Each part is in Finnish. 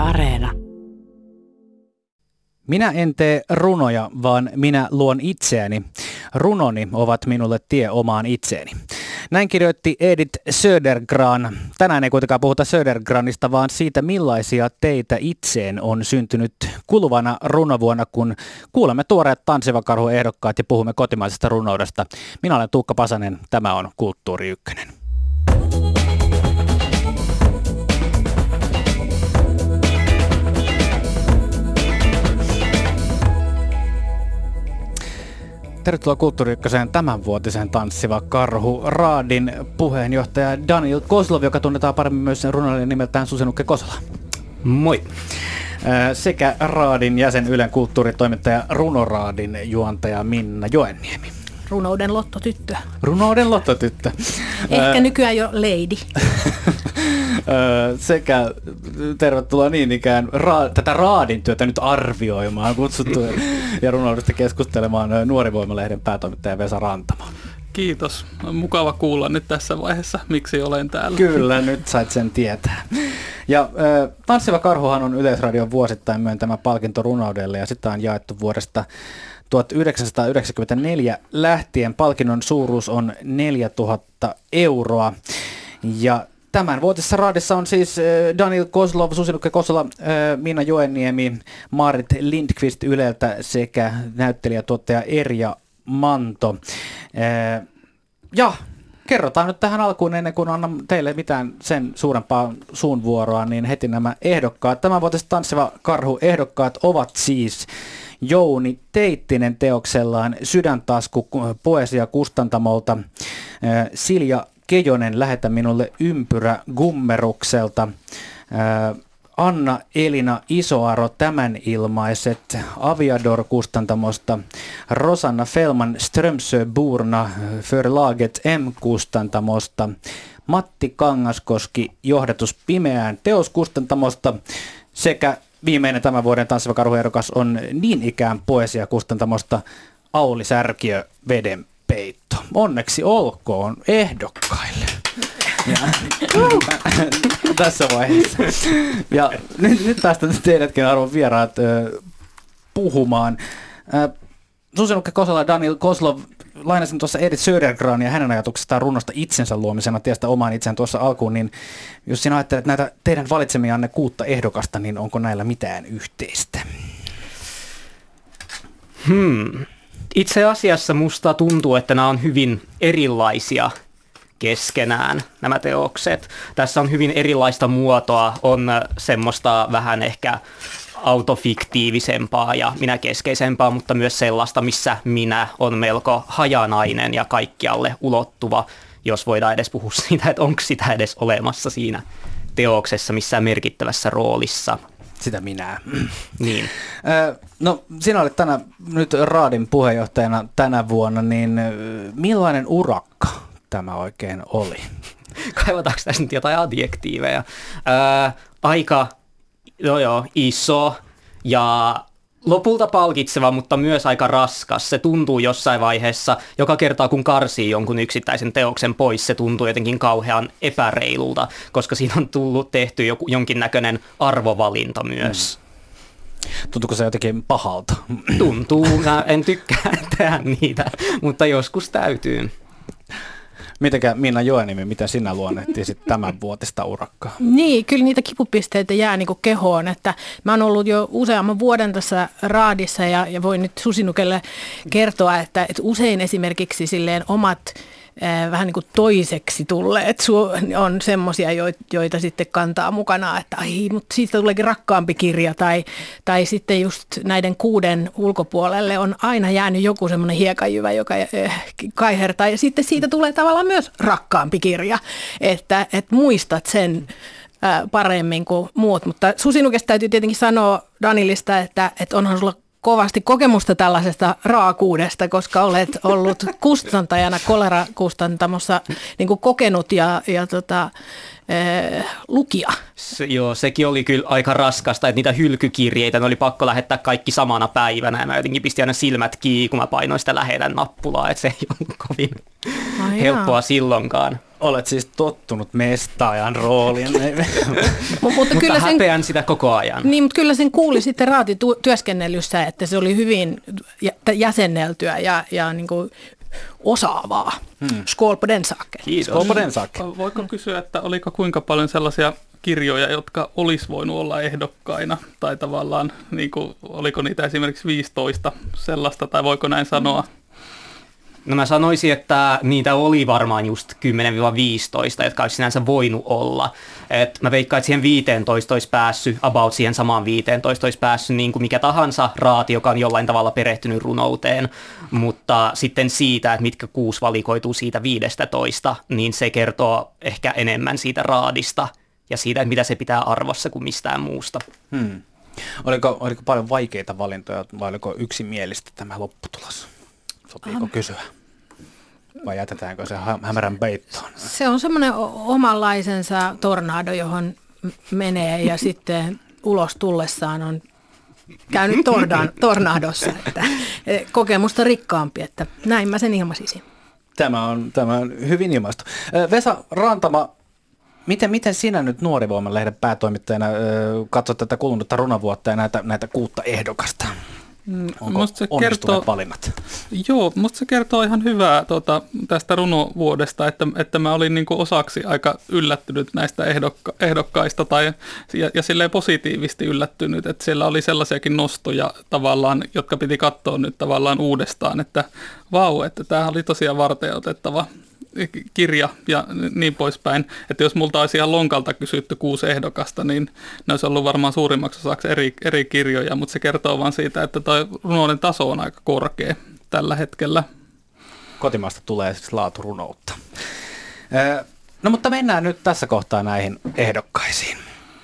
Areena. Minä en tee runoja, vaan minä luon itseäni. Runoni ovat minulle tie omaan itseeni. Näin kirjoitti Edith Södergran. Tänään ei kuitenkaan puhuta Södergranista, vaan siitä, millaisia teitä itseen on syntynyt kuluvana runovuonna, kun kuulemme tuoreet Tanssiva Karhu -ehdokkaat ja puhumme kotimaisesta runoudesta. Minä olen Tuukka Pasanen, tämä on Kulttuuri Ykkönen. Tervetuloa Kulttuuri Ykköseen tämänvuotisen Tanssiva Karhu Raadin puheenjohtaja Daniil Kozlov, joka tunnetaan paremmin myös runoilijan nimeltään Susi-Nukke Kosola. Moi. Sekä Raadin jäsen, Ylen kulttuuritoimittaja, Runoraadin juontaja Minna Joenniemi. Runouden lottotyttö. Runouden lottotyttö. Ehkä nykyään jo lady. Sekä tervetuloa niin ikään tätä Raadin työtä nyt arvioimaan, kutsuttu ja runoudesta keskustelemaan Nuorivoima-lehden päätoimittaja Vesa Rantamo. Kiitos. On mukava kuulla nyt tässä vaiheessa, miksi olen täällä. Kyllä, nyt sait sen tietää. Ja Tanssiva Karhuhan on Yleisradion vuosittain myöntämä palkinto runoudelle ja sitä on jaettu vuodesta 1994 lähtien. Palkinnon suuruus on 4 000 euroa. Ja tämän vuotisessa raadissa on siis Daniil Kozlov, Susi-Nukke Kosola, Minna Joenniemi, Maarit Lindqvist Yleltä sekä näyttelijätuottaja Erja Manto. Ja kerrotaan nyt tähän alkuun, ennen kuin annan teille mitään sen suurempaa suunvuoroa, niin heti nämä ehdokkaat. Tämänvuotiset Tanssiva Karhu -ehdokkaat ovat siis Jouni Teittinen teoksellaan Sydäntasku poesiakustantamolta, Silja Kejonen Lähetä minulle ympyrä Gummerukselta, Anna-Elina Isoaro Tämän ilmaiset Aviador-kustantamosta, Rosanna Fellman Strömsö-Burna Förlaget M-kustantamosta, Matti Kangaskoski Johdatus pimeään teoskustantamosta sekä viimeinen tämän vuoden Tanssiva Karhu -ehdokas on niin ikään poesiakustantamosta Auli Särkiö Vedenpeitto. Onneksi olkoon ehdokkaille. Tässä vaiheessa. Ja nyt päästään teidätkin arvon vieraat puhumaan. Susi-Nukke Kosola ja Daniil Kozlov, lainasin tuossa Edith Södergrania ja hänen ajatuksestaan runosta itsensä luomisena, tiestä omaan itseään tuossa alkuun, niin jos sinä ajattelet näitä teidän valitsemianne 6 ehdokasta, niin onko näillä mitään yhteistä? Itse asiassa musta tuntuu, että nämä on hyvin erilaisia keskenään, nämä teokset. Tässä on hyvin erilaista muotoa, on semmoista vähän ehkä autofiktiivisempaa ja minäkeskeisempää, mutta myös sellaista, missä minä on melko hajanainen ja kaikkialle ulottuva, jos voidaan edes puhua siitä, että onko sitä edes olemassa siinä teoksessa missään merkittävässä roolissa. Sitä minä. Niin. No sinä olet nyt Raadin puheenjohtajana tänä vuonna, niin millainen urakka tämä oikein oli? Kaivataanko tässä nyt jotain adjektiiveja? Aika iso ja lopulta palkitseva, mutta myös aika raskas. Se tuntuu jossain vaiheessa, joka kertaa kun karsii jonkun yksittäisen teoksen pois, se tuntuu jotenkin kauhean epäreilulta, koska siinä on tullut tehty jonkinnäköinen arvovalinta myös. Tuntuuko se jotenkin pahalta? Tuntuu, en tykkää tehdä niitä, mutta joskus täytyy. Mitenkä Minna Joenniemi, miten sinä luonnehtisit tämän vuotista urakkaa? Niin, kyllä niitä kipupisteitä jää niin kuin kehoon, että mä oon ollut jo useamman vuoden tässä Raadissa ja voin nyt Susi-Nukelle kertoa, että usein esimerkiksi silleen omat vähän niin kuin toiseksi tulleet on semmoisia, joita sitten kantaa mukana, että ai, mutta siitä tuleekin rakkaampi kirja tai sitten just näiden 6 ulkopuolelle on aina jäänyt joku semmoinen hiekanjyvä, joka kaihertaa ja sitten siitä tulee tavallaan myös rakkaampi kirja, että muistat sen paremmin kuin muut, mutta Susi-Nukesta täytyy tietenkin sanoa Daniilista, että onhan sulla kovasti kokemusta tällaisesta raakuudesta, koska olet ollut kustantajana Kolera-kustantamossa niin kuin kokenut ja lukija. Joo, sekin oli kyllä aika raskasta, että niitä hylkykirjeitä, ne oli pakko lähettää kaikki samana päivänä ja mä jotenkin pistin aina silmät kiinni, kun mä painoin sitä lähetän nappulaa, että se ei ollut kovin helppoa silloinkaan. Olet siis tottunut mestaajan rooliin. Mutta kyllä häpeän sitä koko ajan. Niin, mutta kyllä sen kuuli sitten raatityöskennelyssä, että se oli hyvin jäsenneltyä ja niin kuin osaavaa. Skål på den saken. Kiitos. Skål på den saken. Voiko kysyä, että oliko kuinka paljon sellaisia kirjoja, jotka olisi voinut olla ehdokkaina, tai tavallaan niin kuin, oliko niitä esimerkiksi 15 sellaista, tai voiko näin sanoa? No mä sanoisin, että niitä oli varmaan just 10-15, jotka olisi sinänsä voinut olla. Et mä veikkaan, että siihen 15 olisi päässyt, about siihen samaan 15 olisi päässyt niin kuin mikä tahansa raati, joka on jollain tavalla perehtynyt runouteen. Mutta sitten siitä, että mitkä 6 valikoituu siitä 15, niin se kertoo ehkä enemmän siitä raadista ja siitä, että mitä se pitää arvossa kuin mistään muusta. Oliko paljon vaikeita valintoja vai oliko yksimielistä tämä lopputulos? Sopiiko kysyä? Vai jätetäänkö se hämärän peittoon? Se on semmoinen omanlaisensa tornado, johon menee ja sitten ulos tullessaan on käynyt tornadossa. Että kokemusta rikkaampi, että näin mä sen ilmaisisin. Tämä on hyvin ilmaistu. Vesa Rantama, miten sinä nyt Nuorivoiman-lehden päätoimittajana katsot tätä kulunutta runovuotta ja näitä 6 ehdokasta? Onko onnistuneet valinnat? Joo, musta se kertoo ihan hyvää tästä runovuodesta, että mä olin niin kuin osaksi aika yllättynyt näistä ehdokkaista ja silleen positiivisesti yllättynyt, että siellä oli sellaisiakin nostoja tavallaan, jotka piti katsoa nyt tavallaan uudestaan, että vau, että tämä oli tosiaan varteenotettava kirja ja niin poispäin, että jos multa olisi ihan lonkalta kysytty 6 ehdokasta, niin ne olisi ollut varmaan suurimmaksi osaksi eri kirjoja, mutta se kertoo vaan siitä, että tuo runouden taso on aika korkea tällä hetkellä. Kotimaasta tulee siis laaturunoutta. No mutta mennään nyt tässä kohtaa näihin ehdokkaisiin.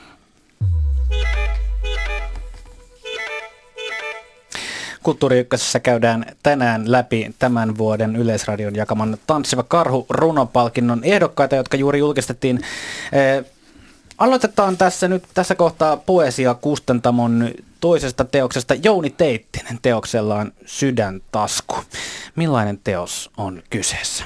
Kulttuuri Ykkösessä käydään tänään läpi tämän vuoden Yleisradion jakaman Tanssiva karhu -runopalkinnon ehdokkaita, jotka juuri julkistettiin. Aloitetaan tässä kohtaa Poesia-kustantamon toisesta teoksesta. Jouni Teittinen teoksellaan Sydäntasku. Millainen teos on kyseessä?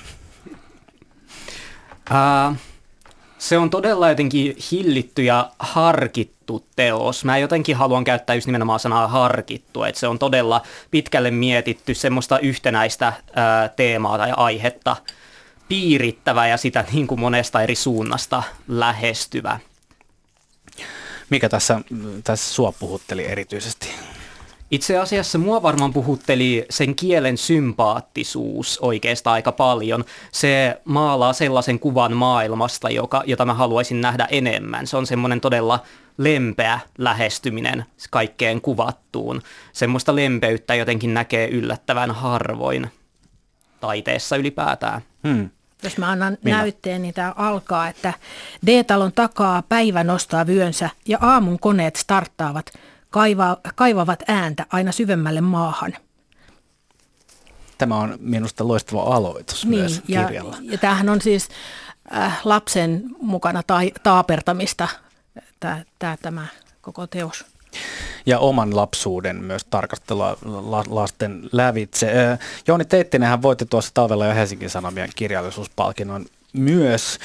Se on todella jotenkin hillitty ja harkittu teos. Mä jotenkin haluan käyttää just nimenomaan sanaa harkittu, että se on todella pitkälle mietitty, semmoista yhtenäistä teemaa tai aihetta piirittävä ja sitä niin kuin monesta eri suunnasta lähestyvä. Mikä tässä sua puhutteli erityisesti? Itse asiassa mua varmaan puhutteli sen kielen sympaattisuus oikeastaan aika paljon. Se maalaa sellaisen kuvan maailmasta, jota mä haluaisin nähdä enemmän. Se on semmoinen todella lempeä lähestyminen kaikkeen kuvattuun. Semmoista lempeyttä jotenkin näkee yllättävän harvoin taiteessa ylipäätään. Jos mä annan näytteen, niin tämä alkaa, että D-talon takaa päivä nostaa vyönsä ja aamun koneet starttaavat. Kaivavat ääntä aina syvemmälle maahan. Tämä on minusta loistava aloitus myös kirjalla. Ja tämähän on siis lapsen mukana taapertamista, tämä koko teos. Ja oman lapsuuden myös tarkastella lasten lävitse. Jouni Teittinenhän voitti tuossa talvella jo Helsingin Sanomien kirjallisuuspalkinnon myös,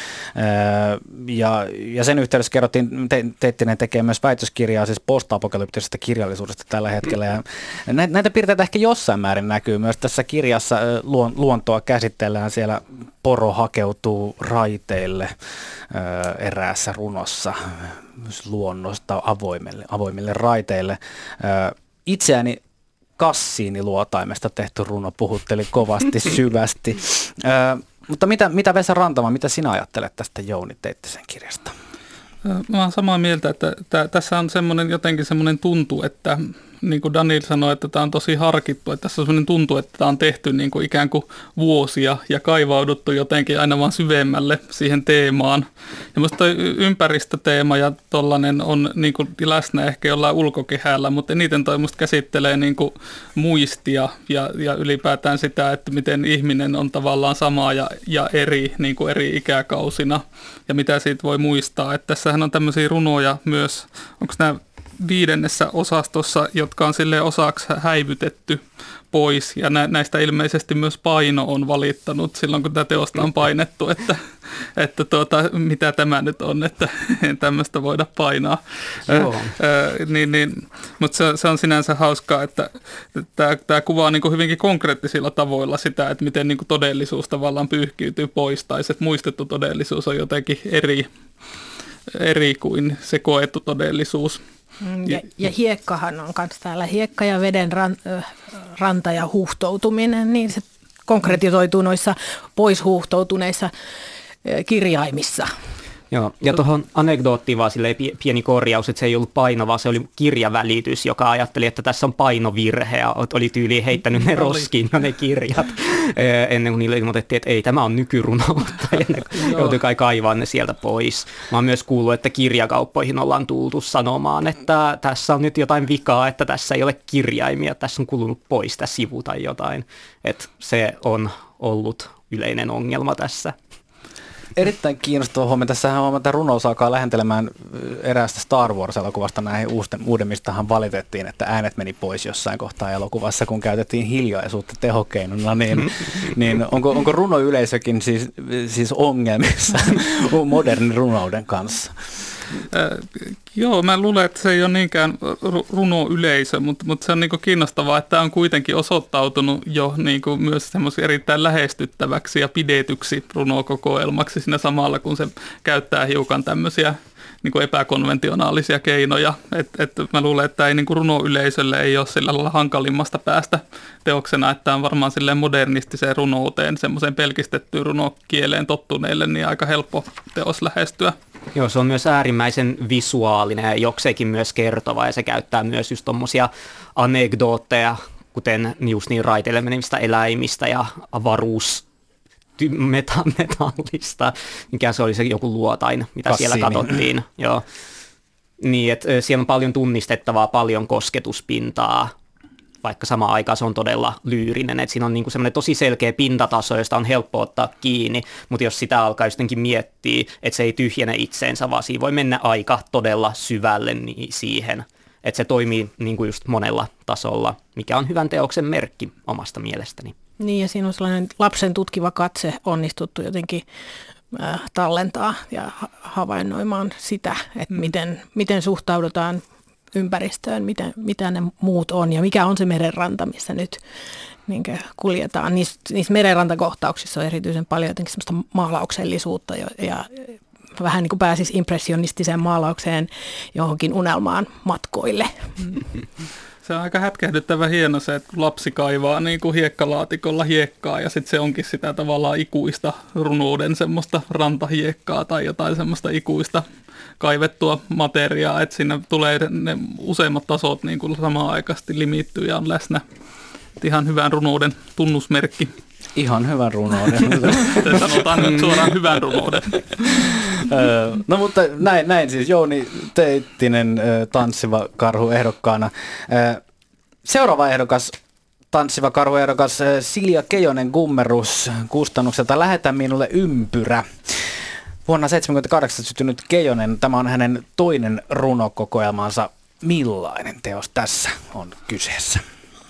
ja sen yhteydessä kerrottiin, Teittinen tekee myös väitöskirjaa siis post-apokalyptisesta kirjallisuudesta tällä hetkellä, ja näitä piirteitä ehkä jossain määrin näkyy myös tässä kirjassa. Luontoa käsitellään, siellä poro hakeutuu raiteille eräässä runossa luonnosta avoimille raiteille. Itseäni kassiiniluotaimesta tehty runo puhutteli kovasti syvästi. Mutta mitä Vesa Rantama, mitä sinä ajattelet tästä Jouni Teittisen kirjasta? Mä olen samaa mieltä, että tässä on jotenkin semmoinen tuntu, että niin kuin Daniel sanoi, että tämä on tosi harkittu, että tässä on semmoinen tuntu, että tämä on tehty niin kuin ikään kuin vuosia ja kaivauduttu jotenkin aina vaan syvemmälle siihen teemaan. Ja musta toi ympäristöteema ja tollainen on niin kuin läsnä ehkä jollain ulkokehällä, mutta eniten toi musta käsittelee niin kuin muistia ja ylipäätään sitä, että miten ihminen on tavallaan sama ja eri, niin kuin eri ikäkausina ja mitä siitä voi muistaa. Että tässähän on tämmöisiä runoja myös, onko nämä 5. osastossa, jotka on silleen osaksi häivytetty pois, ja näistä ilmeisesti myös Paino on valittanut silloin, kun tätä teosta on painettu, että mitä tämä nyt on, että en tämmöistä voida painaa. Mutta se on sinänsä hauskaa, että tämä kuvaa niin kuin hyvinkin konkreettisilla tavoilla sitä, että miten niin kuin todellisuus tavallaan pyyhkiytyy pois, tai se muistettu todellisuus on jotenkin eri kuin se koettu todellisuus. Ja hiekkahan on myös täällä, hiekka ja veden ranta ja huuhtoutuminen, niin se konkretisoituu noissa pois huuhtoutuneissa kirjaimissa. Joo, ja tuohon anekdoottiin vaan pieni korjaus, että se ei ollut paino, vaan se oli kirjavälitys, joka ajatteli, että tässä on painovirhe, ja oli tyyliin heittänyt ne roskiin ne kirjat, ennen kuin niille ilmoitettiin, että ei, tämä on nykyrunoutta, ja ne joutui kai kaivaa ne sieltä pois. Mä oon myös kuullut, että kirjakauppoihin ollaan tultu sanomaan, että tässä on nyt jotain vikaa, että tässä ei ole kirjaimia, tässä on kulunut pois tämä sivu tai jotain, että se on ollut yleinen ongelma tässä. Erittäin kiinnostava huomio. Tässähän huomataan, että runous alkaa lähentelemään eräästä Star Wars-elokuvasta. Näihin uudemmistahan valitettiin, että äänet meni pois jossain kohtaa elokuvassa, kun käytettiin hiljaisuutta tehokeinona. Niin onko runoyleisökin siis ongelmissa modernin runouden kanssa? Joo, mä luulen, että se ei ole niinkään runoyleisö, mutta se on niinku kiinnostavaa, että tämä on kuitenkin osoittautunut jo niinku myös semmoisen erittäin lähestyttäväksi ja pidetyksi runokokoelmaksi siinä samalla, kun se käyttää hiukan tämmöisiä niinku epäkonventionaalisia keinoja. Mä luulen, että ei niinku runoyleisölle ei ole sillä lailla hankalimmasta päästä teoksena, että on varmaan silleen modernistiseen runouteen, semmoiseen pelkistettyyn runokieleen tottuneille, niin aika helppo teos lähestyä. Joo, se on myös äärimmäisen visuaalinen ja jokseenkin myös kertova, ja se käyttää myös just tommosia anekdootteja, kuten just niin raiteille menevistä eläimistä ja avaruusmetallista, mikä se oli se joku luotain, mitä Cassini. Siellä katsottiin. Joo. Niin, että siellä on paljon tunnistettavaa, paljon kosketuspintaa, vaikka samaan aikaan se on todella lyyrinen, että siinä on niinku semmoinen tosi selkeä pintataso, josta on helppo ottaa kiinni, mutta jos sitä alkaa jotenkin miettiä, että se ei tyhjene itseensä, vaan siinä voi mennä aika todella syvälle siihen, että se toimii niinku just monella tasolla, mikä on hyvän teoksen merkki omasta mielestäni. Niin, ja siinä on sellainen lapsen tutkiva katse onnistuttu jotenkin tallentaa ja havainnoimaan sitä, että miten suhtaudutaan ympäristöön, mitä ne muut on ja mikä on se merenranta, missä nyt kuljetaan. Niissä merenrantakohtauksissa on erityisen paljon jotenkin semmoista maalauksellisuutta ja vähän niin kuin pääsisi impressionistiseen maalaukseen johonkin unelmaan matkoille. Se on aika hätkähdyttävä hieno se, että lapsi kaivaa niin kuin hiekkalaatikolla hiekkaa ja sitten se onkin sitä tavallaan ikuista runouden semmoista rantahiekkaa tai jotain semmoista ikuista kaivettua materiaa, että siinä tulee ne useimmat tasot niin kuin samaan aikaisesti limittyy ja on läsnä. Ihan hyvän runouden tunnusmerkki. Ihan hyvän runouden. Sanotaan nyt suoraan hyvän runouden. No mutta näin siis Jouni Teittinen tanssiva karhu ehdokkaana. Seuraava ehdokas, tanssiva karhu ehdokas Silja Keijonen Gummerus kustannukselta Lähetä minulle ympyrä. Vuonna 1978 syntynyt Keijonen, tämä on hänen toinen runokokoelmansa. Millainen teos tässä on kyseessä?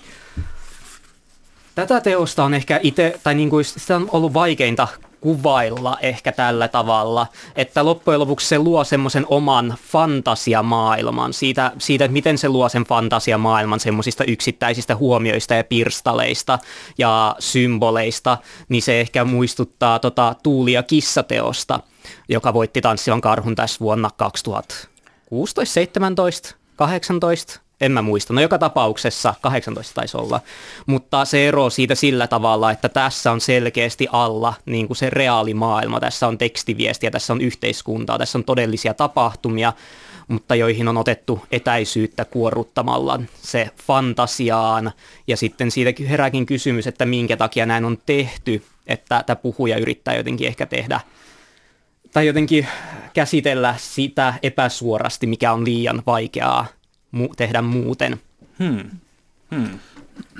Tätä teosta on ehkä itse, tai niin kuin sitä on ollut vaikeinta kuvailla ehkä tällä tavalla, että loppujen lopuksi se luo semmoisen oman fantasiamaailman siitä, että miten se luo sen fantasiamaailman semmoisista yksittäisistä huomioista ja pirstaleista ja symboleista, niin se ehkä muistuttaa Tuuli ja kissa-teosta, joka voitti Tanssivan karhun tässä vuonna 2016, 17, 18, en mä muista. No joka tapauksessa 18 taisi olla, mutta se ero siitä sillä tavalla, että tässä on selkeästi alla niin kuin se reaalimaailma, tässä on tekstiviestiä, tässä on yhteiskuntaa, tässä on todellisia tapahtumia, mutta joihin on otettu etäisyyttä kuorruttamalla se fantasiaan, ja sitten siitä herääkin kysymys, että minkä takia näin on tehty, että tämä puhuja yrittää jotenkin ehkä tehdä tai jotenkin käsitellä sitä epäsuorasti, mikä on liian vaikeaa tehdä muuten.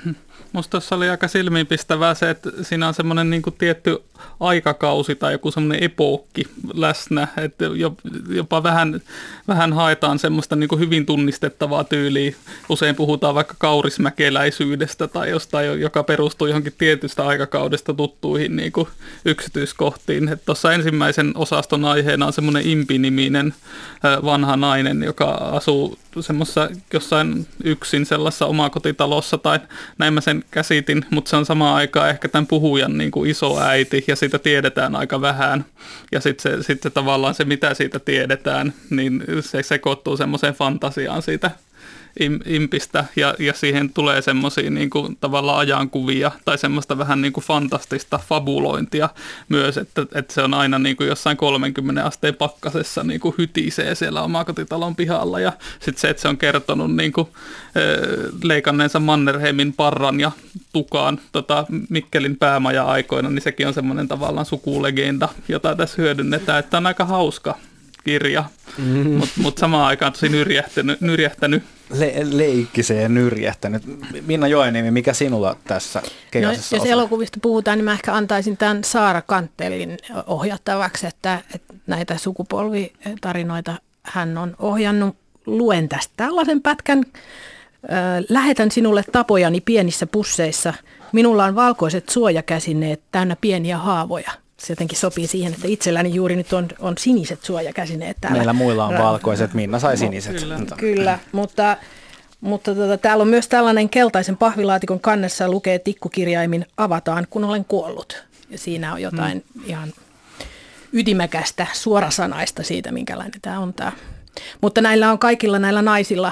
Musta tuossa oli aika silmiinpistävää se, että siinä on semmoinen niin kuin tietty aikakausi tai joku semmoinen epookki läsnä, että jopa vähän haetaan semmoista niin kuin hyvin tunnistettavaa tyyliä. Usein puhutaan vaikka kaurismäkeläisyydestä tai jostain, joka perustuu johonkin tietystä aikakaudesta tuttuihin niin kuin yksityiskohtiin. Tuossa ensimmäisen osaston aiheena on semmoinen Impi-niminen vanha nainen, joka asuu semmoisessa jossain yksin sellaisessa omakotitalossa, tai näin mä sen käsitin, mutta se on samaan aikaan ehkä tämän puhujan niin kuin isoäiti, ja siitä tiedetään aika vähän, ja sitten se tavallaan se, mitä siitä tiedetään, niin se sekoittuu semmoiseen fantasiaan siitä impistä, ja siihen tulee semmoisia niin kuin tavallaan ajankuvia tai semmoista vähän niin kuin fantastista fabulointia myös, että se on aina niin kuin jossain 30 asteen pakkasessa niin kuin hytisee siellä omakotitalon pihalla, ja sitten se, että se on kertonut niin kuin, leikanneensa Mannerheimin parran ja tukaan Mikkelin päämaja-aikoina, niin sekin on semmoinen tavallaan sukulegenda, jota tässä hyödynnetään, että on aika hauska kirja, mutta samaan aikaan tosi nyrjähtänyt. Leikkiseen ja nyrjähtänyt. Minna Joenniemi, mikä sinulla tässä Keijasessa jos elokuvista puhutaan, niin mä ehkä antaisin tämän Saara Kanttelin ohjattavaksi, että näitä sukupolvitarinoita hän on ohjannut. Luen tästä tällaisen pätkän. Lähetän sinulle tapojani pienissä pusseissa. Minulla on valkoiset suojakäsineet täynnä pieniä haavoja. Se jotenkin sopii siihen, että itselläni juuri nyt on siniset suojakäsineet täällä. Meillä muilla on valkoiset, Minna sai siniset. Kyllä, mutta täällä on myös tällainen keltaisen pahvilaatikon kannessa lukee tikkukirjaimin avataan, kun olen kuollut. Ja siinä on jotain ihan ytimäkästä, suorasanaista siitä, minkälainen tämä on tämä. Mutta näillä on kaikilla näillä naisilla,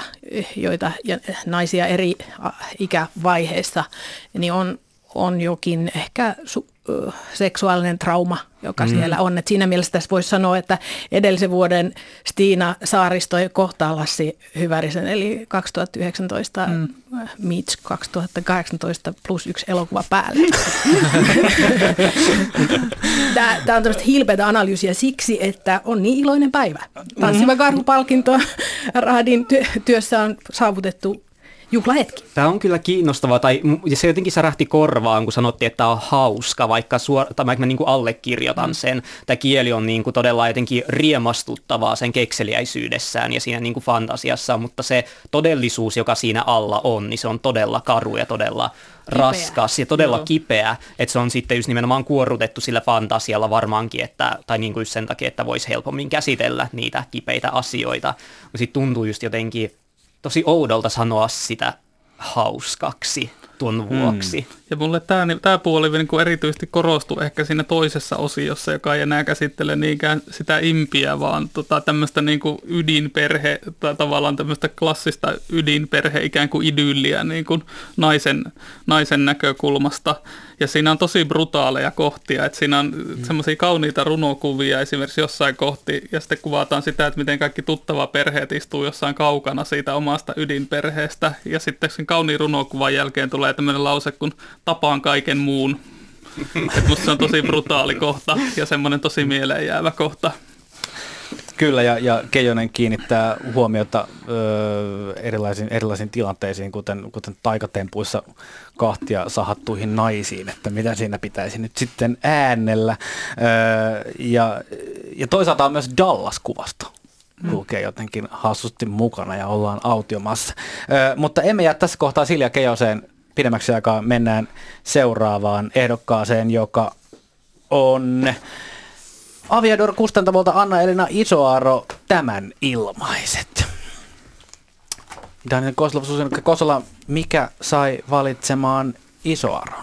naisia eri ikävaiheissa, niin on jokin ehkä seksuaalinen trauma, joka siellä on. Et siinä mielessä tässä voisi sanoa, että edellisen vuoden Stiina Saaristo kohtaa Lassi Hyvärisen, eli 2019 Meets 2018 plus 1 elokuva päälle. Tämä on tämmöistä hilpeätä analyysiä siksi, että on niin iloinen päivä. Tanssiva karhupalkinto Rahdin työssä on saavutettu juhlahetki. Tämä on kyllä kiinnostavaa, ja se jotenkin särähti korvaan, kun sanottiin, että tämä on hauska, vaikka mä niin kuin allekirjoitan sen. Tämä kieli on niin kuin todella jotenkin riemastuttavaa sen kekseliäisyydessään ja siinä niin kuin fantasiassa, mutta se todellisuus, joka siinä alla on, niin se on todella karu ja todella raskas ja todella kipeä, että se on sitten just nimenomaan kuorrutettu sillä fantasialla varmaankin, tai niin kuin just sen takia, että voisi helpommin käsitellä niitä kipeitä asioita, mutta sitten tuntuu just jotenkin tosi oudolta sanoa sitä hauskaksi tuon vuoksi. Ja mulle tämä puoli niin kuin erityisesti korostuu ehkä siinä toisessa osiossa, joka ei enää käsittele niinkään sitä impiä, vaan tämmöistä niin kuin ydinperhe, tai tavallaan tämmöistä klassista ydinperhe ikään kuin idylliä niin kuin naisen näkökulmasta. Ja siinä on tosi brutaaleja kohtia, että siinä on semmoisia kauniita runokuvia esimerkiksi jossain kohti, ja sitten kuvataan sitä, että miten kaikki tuttavaperheet istuu jossain kaukana siitä omasta ydinperheestä, ja sitten sen kauniin runokuvan jälkeen tulee tämmöinen lause, kun tapaan kaiken muun. Että musta se on tosi brutaali kohta ja semmoinen tosi mieleen jäävä kohta. Kyllä, ja Keijonen kiinnittää huomiota erilaisiin tilanteisiin, kuten taikatempuissa kahtia sahattuihin naisiin, että mitä siinä pitäisi nyt sitten äänellä. Ja toisaalta on myös Dallas-kuvasto. Kulkee jotenkin hassusti mukana ja ollaan autiomassa. Mutta emme jää tässä kohtaa Silja Keijoseen pidemmäksi aikaa. Mennään seuraavaan ehdokkaaseen, joka on Aviador-kustantamolta Anna-Elina Isoaro, Tämän ilmaiset. Daniel Kozlov, Susi-Nukka Kosola, mikä sai valitsemaan Isoaron?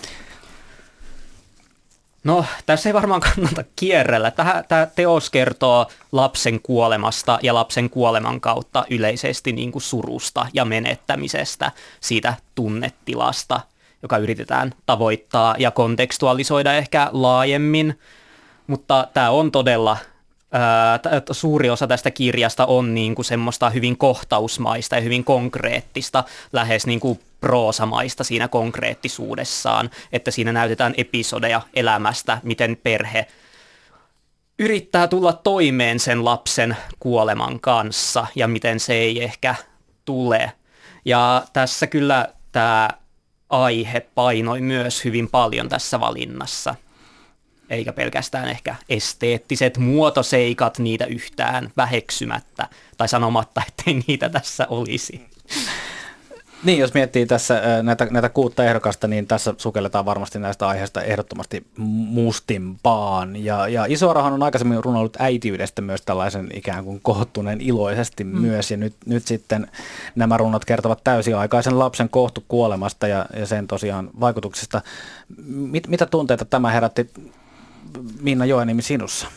No, tässä ei varmaan kannata kierrellä. Tämä teos kertoo lapsen kuolemasta ja lapsen kuoleman kautta yleisesti niin kuin surusta ja menettämisestä, siitä tunnetilasta, joka yritetään tavoittaa ja kontekstualisoida ehkä laajemmin. Mutta tämä on todella, suuri osa tästä kirjasta on niin kuin semmoista hyvin kohtausmaista ja hyvin konkreettista, lähes niin kuin proosamaista siinä konkreettisuudessaan, että siinä näytetään episodeja elämästä, miten perhe yrittää tulla toimeen sen lapsen kuoleman kanssa ja miten se ei ehkä tule. Ja tässä kyllä tämä aihe painoi myös hyvin paljon tässä valinnassa. Eikä pelkästään ehkä esteettiset muotoseikat niitä yhtään väheksymättä tai sanomatta, ettei niitä tässä olisi. Niin, jos miettii tässä näitä 6 ehdokasta, niin tässä sukelletaan varmasti näistä aiheista ehdottomasti mustimpaan. Ja Isoarahan on aikaisemmin runoillut äitiydestä myös tällaisen ikään kuin kohottuneen iloisesti myös. Ja nyt sitten nämä runot kertovat täysiaikaisen lapsen kohtukuolemasta ja sen tosiaan vaikutuksista. Mitä tunteita tämä herätti, Minna Joenniemi, sinussa?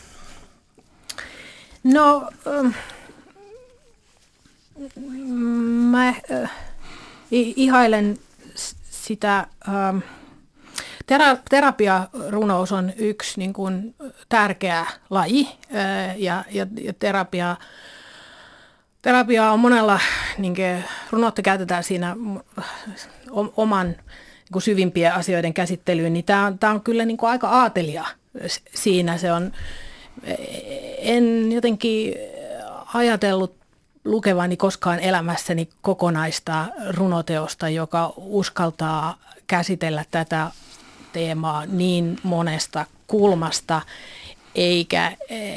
No, mä ihailen sitä, terapiarunous on yksi niin kuin tärkeä laji ja terapia on monella, niin kuin runoutta käytetään siinä oman niin kuin syvimpien asioiden käsittelyyn, niin tämä on kyllä niin kuin aika aatelia siinä. Se on, en jotenkin ajatellut lukevani koskaan elämässäni kokonaista runoteosta, joka uskaltaa käsitellä tätä teemaa niin monesta kulmasta, eikä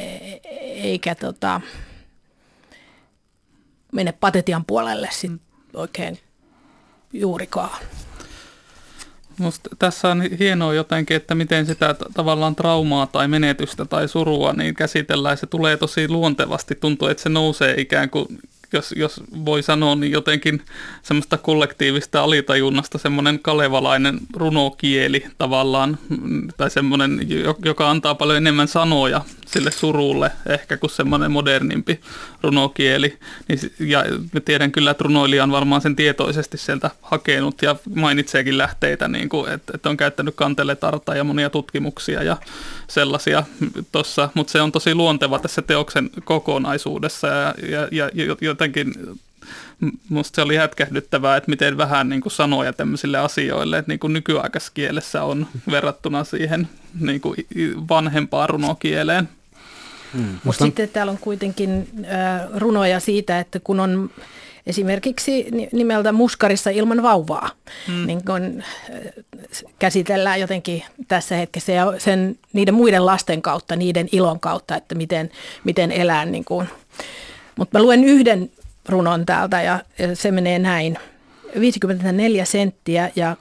mene patetian puolelle sit oikein juurikaan. Musta tässä on hienoa jotenkin, että miten sitä tavallaan traumaa tai menetystä tai surua niin käsitellään. Se tulee tosi luontevasti, tuntuu, että se nousee ikään kuin, jos voi sanoa, niin jotenkin semmoista kollektiivista alitajunnasta, semmoinen kalevalainen runokieli tavallaan, tai semmoinen, joka antaa paljon enemmän sanoja sille surulle ehkä kuin semmoinen modernimpi runokieli. Ja tiedän kyllä, että runoilija on varmaan sen tietoisesti sieltä hakenut ja mainitseekin lähteitä, niin kuin, että on käyttänyt Kantele-Tartaa ja monia tutkimuksia ja sellaisia tuossa, mutta se on tosi luonteva tässä teoksen kokonaisuudessa ja jotenkin musta se oli hätkähdyttävää, että miten vähän niin kuin sanoja tämmöisille asioille, että niin kuin nykyaikaisessa kielessä on verrattuna siihen niin kuin vanhempaan runokieleen. Mutta sitten täällä on kuitenkin runoja siitä, että kun on esimerkiksi nimeltä Muskarissa ilman vauvaa, niin kun käsitellään jotenkin tässä hetkessä ja niiden muiden lasten kautta, niiden ilon kautta, että miten elää. Niin mutta mä luen yhden runon täältä ja se menee näin. 54 senttiä ja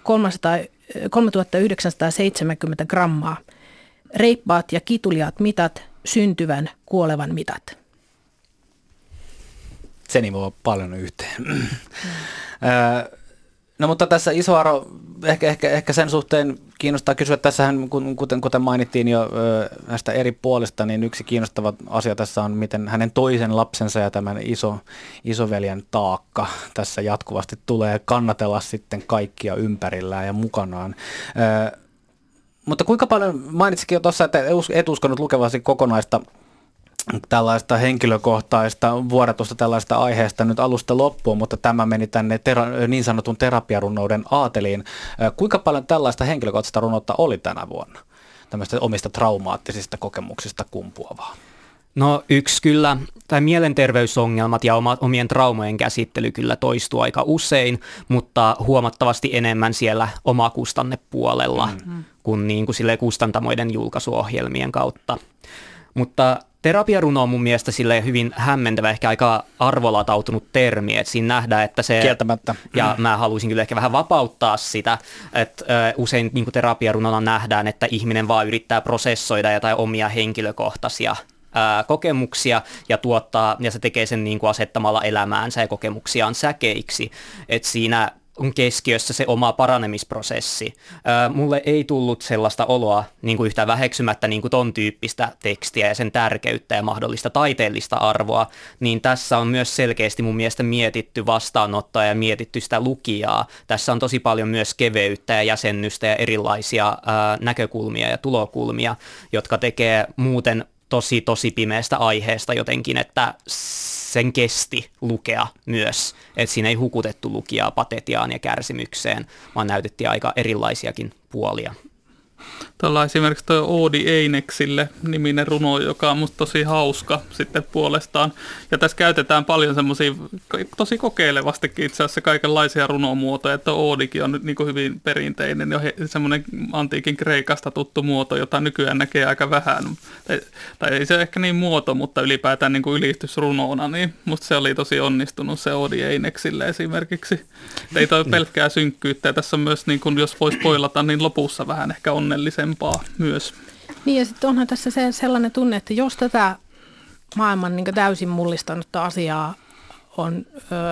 3970 grammaa. Reippaat ja kituliaat mitat, syntyvän kuolevan mitat. Se nivoo paljon yhteen. No mutta tässä Isoaro, ehkä sen suhteen kiinnostaa kysyä, tässähän kuten mainittiin jo näistä eri puolista, niin yksi kiinnostava asia tässä on, miten hänen toisen lapsensa ja tämän isoveljen taakka tässä jatkuvasti tulee kannatella sitten kaikkia ympärillään ja mukanaan. Mutta kuinka paljon, mainitsikin jo tuossa, että et uskonut lukevasi kokonaista tällaista henkilökohtaista vuodatusta tällaista aiheesta nyt alusta loppuun, mutta tämä meni tänne niin sanotun terapiarunouden aateliin. Kuinka paljon tällaista henkilökohtaista runoutta oli tänä vuonna? Tämmöistä omista traumaattisista kokemuksista kumpuavaa. No yksi kyllä, tai mielenterveysongelmat ja omien traumojen käsittely kyllä toistuu aika usein, mutta huomattavasti enemmän siellä omakustannepuolella kuin, silleen kustantamoiden julkaisuohjelmien kautta. Mutta terapiaruno on mun mielestä silleen hyvin hämmentävä, ehkä aika arvolatautunut termi, että siinä nähdään, että se... Kieltämättä. Ja mä haluaisin kyllä ehkä vähän vapauttaa sitä, että usein niin kuin terapiarunona nähdään, että ihminen vaan yrittää prosessoida jotain omia henkilökohtaisia kokemuksia ja tuottaa, ja se tekee sen niin kuin asettamalla elämäänsä ja kokemuksiaan säkeiksi, että siinä on keskiössä se oma paranemisprosessi. Mulle ei tullut sellaista oloa niin kuin yhtään väheksymättä niin kuin ton tyyppistä tekstiä ja sen tärkeyttä ja mahdollista taiteellista arvoa, niin tässä on myös selkeästi mun mielestä mietitty vastaanottoa ja mietitty sitä lukijaa. Tässä on tosi paljon myös keveyttä ja jäsennystä ja erilaisia näkökulmia ja tulokulmia, jotka tekee muuten tosi pimeästä aiheesta jotenkin, että sen kesti lukea myös, että siinä ei hukutettu lukijaa patetiaan ja kärsimykseen, vaan näytettiin aika erilaisiakin puolia. Tuolla esimerkiksi tuo Oodi Eineksille niminen runo, joka on musta tosi hauska sitten puolestaan. Ja tässä käytetään paljon semmoisia tosi kokeilevastikin itse asiassa kaikenlaisia runomuotoja, että Oodikin on nyt niin kuin hyvin perinteinen ja semmoinen antiikin Kreikasta tuttu muoto, jota nykyään näkee aika vähän. Tai ei se ehkä niin muoto, mutta ylipäätään niin kuin ylistysrunona, niin musta se oli tosi onnistunut se Oodi Eineksille esimerkiksi. Ei toi pelkkää synkkyyttä ja tässä on myös, niin kuin, jos voi spoilata, niin lopussa vähän ehkä onnellisempaa myös. Niin ja sitten onhan tässä sellainen tunne, että jos tätä maailman niin täysin mullistanutta asiaa on,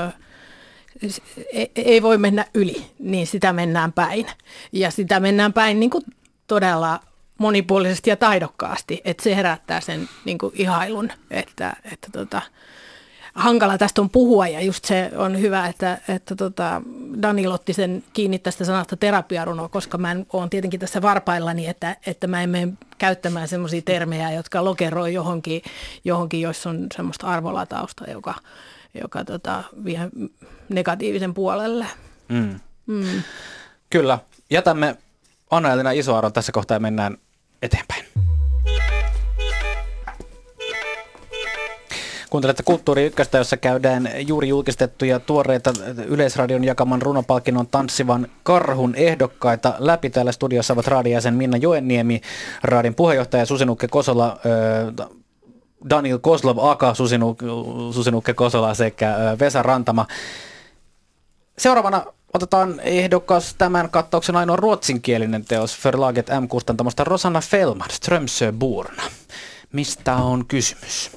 ei voi mennä yli, niin sitä mennään päin. Ja sitä mennään päin niin kuin todella monipuolisesti ja taidokkaasti, että se herättää sen niin kuin ihailun, että hankala tästä on puhua ja just se on hyvä, että Daniel otti sen kiinni tästä sanasta terapiaruno, koska mä olen tietenkin tässä varpaillani, että mä en mene käyttämään semmoisia termejä, jotka lokeroi johonkin, jos on semmoista arvolatausta, joka vie negatiivisen puolelle. Kyllä. Jätämme Anna-Elina Isoaron tässä kohtaa ja mennään eteenpäin. Kuuntelette Kulttuuri Ykköstä, jossa käydään juuri julkistettuja tuoreita Yleisradion jakaman runopalkinnon Tanssivan karhun ehdokkaita läpi. Täällä studiossa ovat raadijäsen Minna Joenniemi, raadin puheenjohtaja Susi-Nukke Kosola, Daniel Kozlov aka Susi-Nukke Kosola sekä Vesa Rantama. Seuraavana otetaan ehdokas tämän kattauksen ainoa ruotsinkielinen teos Förlaget M-kustantamosta Rosanna Fellman, Strömsöborna. Mistä on kysymys?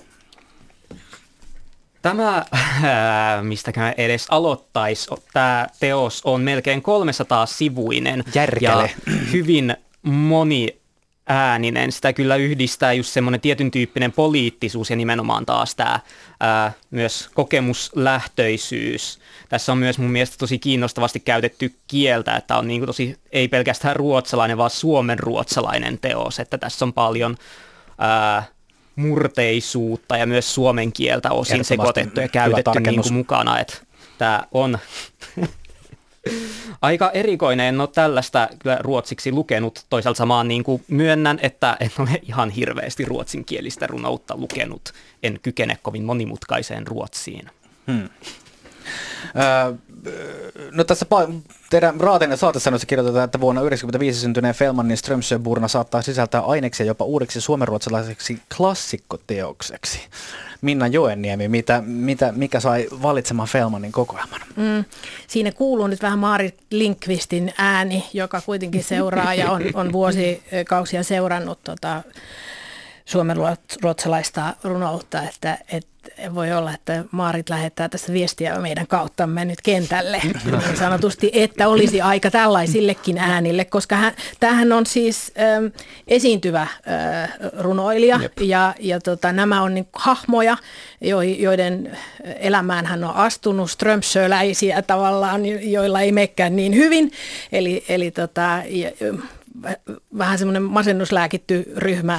Tämä, mistäkään edes aloittaisi, tämä teos on melkein 300-sivuinen Järkele. Ja hyvin moniääninen. Sitä kyllä yhdistää just semmoinen tietyn tyyppinen poliittisuus ja nimenomaan taas tämä myös kokemuslähtöisyys. Tässä on myös mun mielestä tosi kiinnostavasti käytetty kieltä, että on niin kuin tosi ei pelkästään ruotsalainen, vaan suomenruotsalainen teos, että tässä on paljon murteisuutta ja myös suomen kieltä osin sekoitettu ja käytetty niin kuin mukana, että tämä on aika erikoinen. En ole tällaista kyllä ruotsiksi lukenut. Toisaalta samaan niin kuin myönnän, että en ole ihan hirveästi ruotsinkielistä runoutta lukenut. En kykene kovin monimutkaiseen ruotsiin. No tässä teidän Raatinen saatesanoissa kirjoitetaan, että vuonna 1995 syntyneen Fellmanin Strömsöborna saattaa sisältää aineksia jopa uudeksi suomenruotsalaiseksi klassikkoteokseksi. Minna Joenniemi, mikä sai valitsemaan Fellmanin kokoelman? Siinä kuuluu nyt vähän Maarit Lindqvistin ääni, joka kuitenkin seuraa ja on vuosikausia seurannut suomenruotsalaista runoutta, että voi olla, että Maarit lähettää tässä viestiä meidän kauttamme nyt kentälle niin sanotusti, että olisi aika tällaisillekin äänille, koska tämähän on siis esiintyvä runoilija ja nämä on niin hahmoja, joiden elämään hän on astunut, strömsöläisiä tavallaan, joilla ei menekään niin hyvin, eli vähän semmoinen masennuslääkitty ryhmä,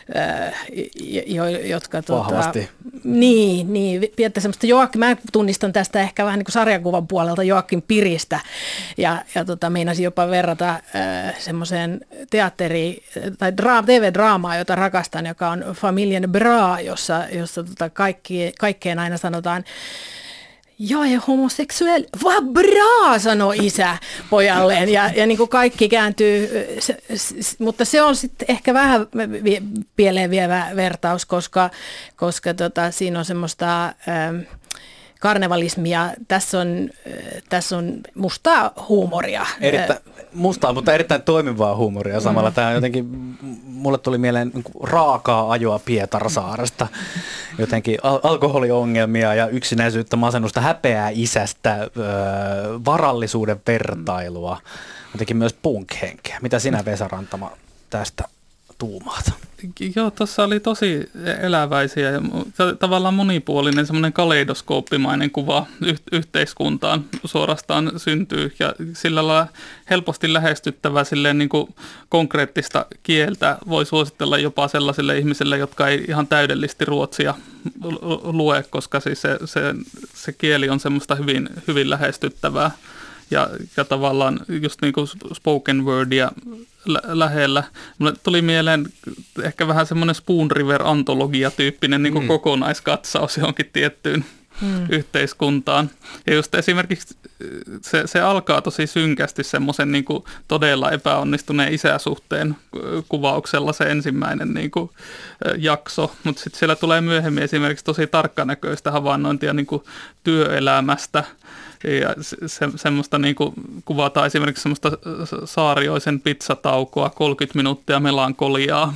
jotka vahvasti. Niin, pientä semmoista mä tunnistan tästä ehkä vähän niin kuin sarjakuvan puolelta Joakim Piristä ja meinasin jopa verrata semmoiseen tai TV-draamaan, jota rakastan, joka on Familien Bra, jossa kaikkeen aina sanotaan jag är homosexuell. Vad bra, sanoi isä pojalleen. Ja niin kuin kaikki kääntyy, mutta se on sitten ehkä vähän pieleen vievä vertaus, koska siinä on semmoista karnevalismia. Tässä on mustaa huumoria. Mustaa, mutta erittäin toimivaa huumoria samalla. Tämä jotenkin, mulle tuli mieleen raakaa ajoa Pietarsaaresta. Jotenkin alkoholiongelmia ja yksinäisyyttä, masennusta, häpeää isästä, varallisuuden vertailua. Jotenkin myös punk-henkeä. Mitä sinä, Vesa Rantama, tästä tuumaat? Joo, tuossa oli tosi eläväisiä ja tavallaan monipuolinen semmoinen kaleidoskooppimainen kuva yhteiskuntaan suorastaan syntyy ja sillä lailla helposti lähestyttävää silleen niin kuin konkreettista kieltä voi suositella jopa sellaisille ihmisille, jotka ei ihan täydellisesti ruotsia lue, koska siis se kieli on semmoista hyvin lähestyttävää. Ja tavallaan just niin kuin spoken wordia lähellä. Mulle tuli mieleen ehkä vähän semmoinen Spoon River-antologia-tyyppinen niin kuin kokonaiskatsaus johonkin tiettyyn yhteiskuntaan. Ja just esimerkiksi se alkaa tosi synkästi semmoisen niin kuin todella epäonnistuneen isäsuhteen kuvauksella se ensimmäinen niin kuin jakso, mutta sitten siellä tulee myöhemmin esimerkiksi tosi tarkkanäköistä havainnointia niin kuin työelämästä. Ja semmoista niin kuin kuvataan esimerkiksi semmoista Saarioisen pizzataukoa, 30 minuuttia melankoliaa.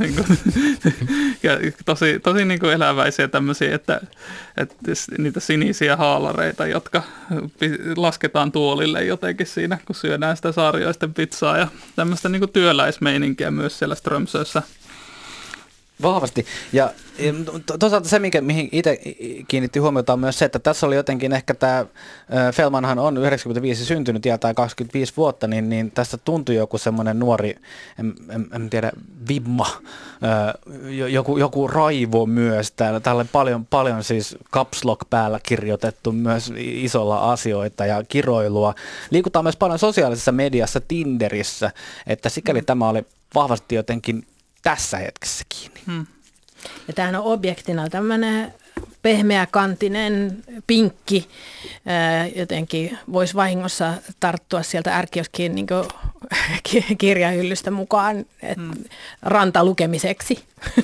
Ja tosi niin kuin eläväisiä tämmöisiä, että niitä sinisiä haalareita, jotka lasketaan tuolille jotenkin siinä, kun syödään sitä Saarioisten pizzaa ja tämmöistä niin kuin työläismeininkiä myös siellä Strömsössä. Vahvasti. Ja toisaalta se, mihin itse kiinnitti huomiota, on myös se, että tässä oli jotenkin ehkä tämä, Fellmanhan on 95 syntynyt iältään 25 vuotta, niin tästä tuntui joku semmoinen nuori, en tiedä, vimma, joku raivo myös. Täällä paljon siis caps lock päällä kirjoitettu myös isolla asioita ja kiroilua. Liikutaan myös paljon sosiaalisessa mediassa, Tinderissä, että sikäli tämä oli vahvasti jotenkin tässä hetkessä kiinni. Ja tämähän on objektina tämmöinen pehmeäkantinen pinkki, jotenkin voisi vahingossa tarttua sieltä ärkioskiin niin kirjahyllystä mukaan rantalukemiseksi.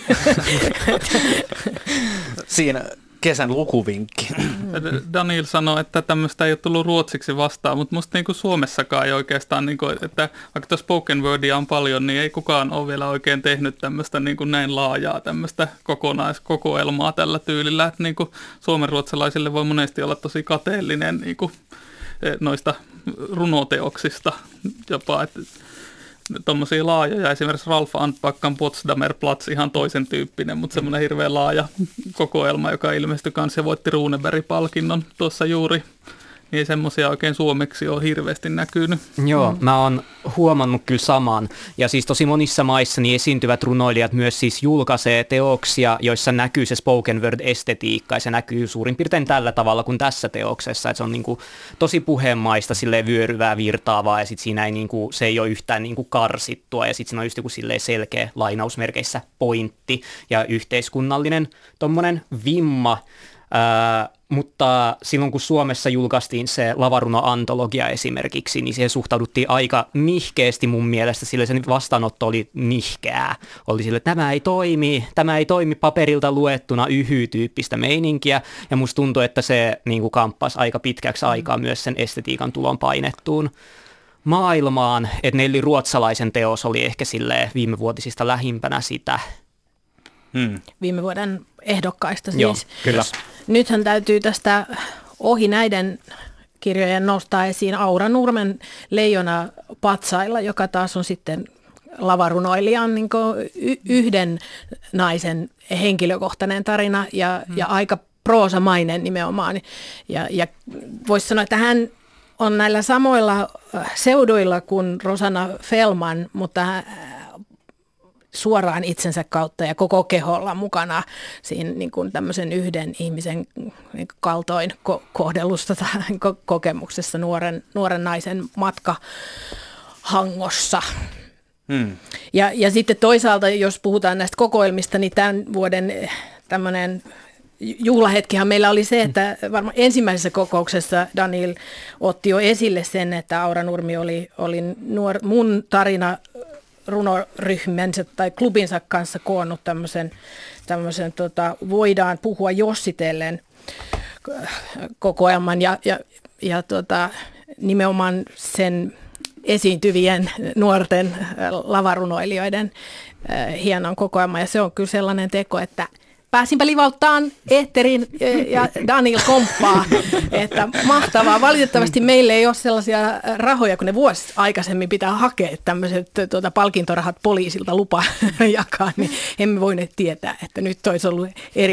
Siinä kesän lukuvinkki. Daniel sanoi, että tämmöistä ei ole tullut ruotsiksi vastaan, mutta musta niin kuin Suomessakaan ei oikeastaan, niin kuin, että vaikka tuossa spoken wordia on paljon, niin ei kukaan ole vielä oikein tehnyt tämmöistä niin kuin näin laajaa tämmöistä kokonaiskokoelmaa tällä tyylillä, että niin kuin suomenruotsalaisille voi monesti olla tosi kateellinen niin kuin noista runoteoksista jopa, että tuommoisia laajoja, esimerkiksi Ralf Antbackan Potsdamer Platz, ihan toisen tyyppinen, mutta semmoinen hirveän laaja kokoelma, joka ilmestyi kanssa ja voitti Runeberg-palkinnon tuossa juuri. Niin semmoisia oikein suomeksi on hirveästi näkynyt. Joo, mä oon huomannut kyllä saman. Ja siis tosi monissa maissa niin esiintyvät runoilijat myös siis julkaisee teoksia, joissa näkyy se spoken word-estetiikka. Ja se näkyy suurin piirtein tällä tavalla kuin tässä teoksessa. Että se on niin kuin tosi puheenmaista, silleen vyöryvää, virtaavaa ja sitten siinä ei niin kuin, se ei ole yhtään niin kuin karsittua. Ja sitten siinä on just joku silleen selkeä lainausmerkeissä pointti ja yhteiskunnallinen tommonen vimma. Mutta silloin kun Suomessa julkaistiin se lavaruno-antologia esimerkiksi, niin siihen suhtauduttiin aika nihkeästi mun mielestä, sillä sen vastaanotto oli nihkeää. Oli sille, että tämä ei toimi paperilta luettuna yhy-tyyppistä meininkiä, ja musta tuntui, että se niin kuin kamppasi aika pitkäksi aikaa myös sen estetiikan tulon painettuun maailmaan, että Nelli Ruotsalaisen teos oli ehkä silleen viimevuotisista lähimpänä sitä. Viime vuoden ehdokkaista siis. Joo, kyllä. Nythän täytyy tästä ohi näiden kirjojen nostaa esiin Aura Nurmen Leijona patsailla, joka taas on sitten lavarunoilijan niin yhden naisen henkilökohtainen tarina ja aika proosamainen nimenomaan. Ja voisi sanoa, että hän on näillä samoilla seuduilla kuin Rosanna Fellman, mutta suoraan itsensä kautta ja koko keholla mukana siinä niin kuin tämmöisen yhden ihmisen niin kaltoin kohdellusta kokemuksessa nuoren naisen matkahangossa. Ja sitten toisaalta, jos puhutaan näistä kokoelmista, niin tämän vuoden tämmöinen juhlahetkihan meillä oli se, että varmaan ensimmäisessä kokouksessa Daniel otti jo esille sen, että Aura Nurmi oli mun tarina runoryhmänsä tai klubinsa kanssa koonnut tämmöisen voidaan puhua jossitellen kokoelman ja nimenomaan sen esiintyvien nuorten lavarunoilijoiden hienon kokoelman. Ja se on kyllä sellainen teko, että pääsinpä livauttaan eetterin ja Daniel komppaa, että mahtavaa. Valitettavasti meille ei ole sellaisia rahoja, kun ne vuosi aikaisemmin pitää hakea tämmöiset palkintorahat poliisilta lupa jakaa, niin emme voineet tietää, että nyt olisi ollut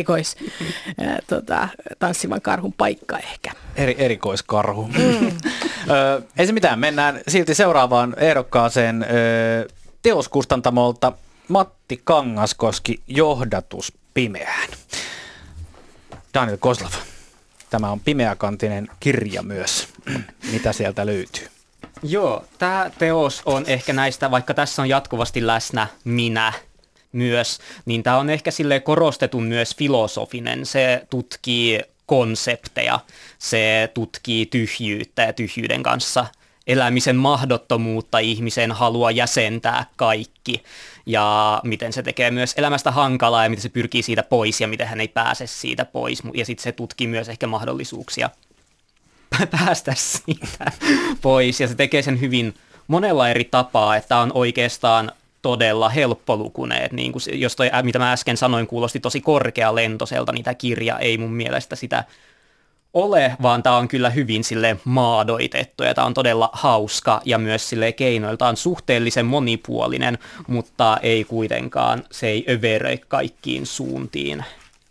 tanssivan karhun paikka ehkä. Erikoiskarhu. Ei se mitään, mennään silti seuraavaan ehdokkaaseen teoskustantamolta Matti Kangaskoski, johdatus pimeään. Daniel Kozlov, tämä on pimeäkantinen kirja myös. Mitä sieltä löytyy? Joo, tämä teos on ehkä näistä, vaikka tässä on jatkuvasti läsnä minä myös, niin tämä on ehkä silleen korostetun myös filosofinen. Se tutkii konsepteja, se tutkii tyhjyyttä ja tyhjyyden kanssa elämisen mahdottomuutta, ihmisen halua jäsentää kaikki ja miten se tekee myös elämästä hankalaa ja miten se pyrkii siitä pois ja miten hän ei pääse siitä pois. Ja sitten se tutkii myös ehkä mahdollisuuksia päästä siitä pois ja se tekee sen hyvin monella eri tapaa, että on oikeastaan todella helppolukuneet, niin kuin jos toi, mitä mä äsken sanoin, kuulosti tosi korkealentoiselta, niin tämä kirja ei mun mielestä sitä ole, vaan tämä on kyllä hyvin sille maadoitettu ja tämä on todella hauska ja myös sille keinoiltaan suhteellisen monipuolinen, mutta ei kuitenkaan, se ei överöi kaikkiin suuntiin.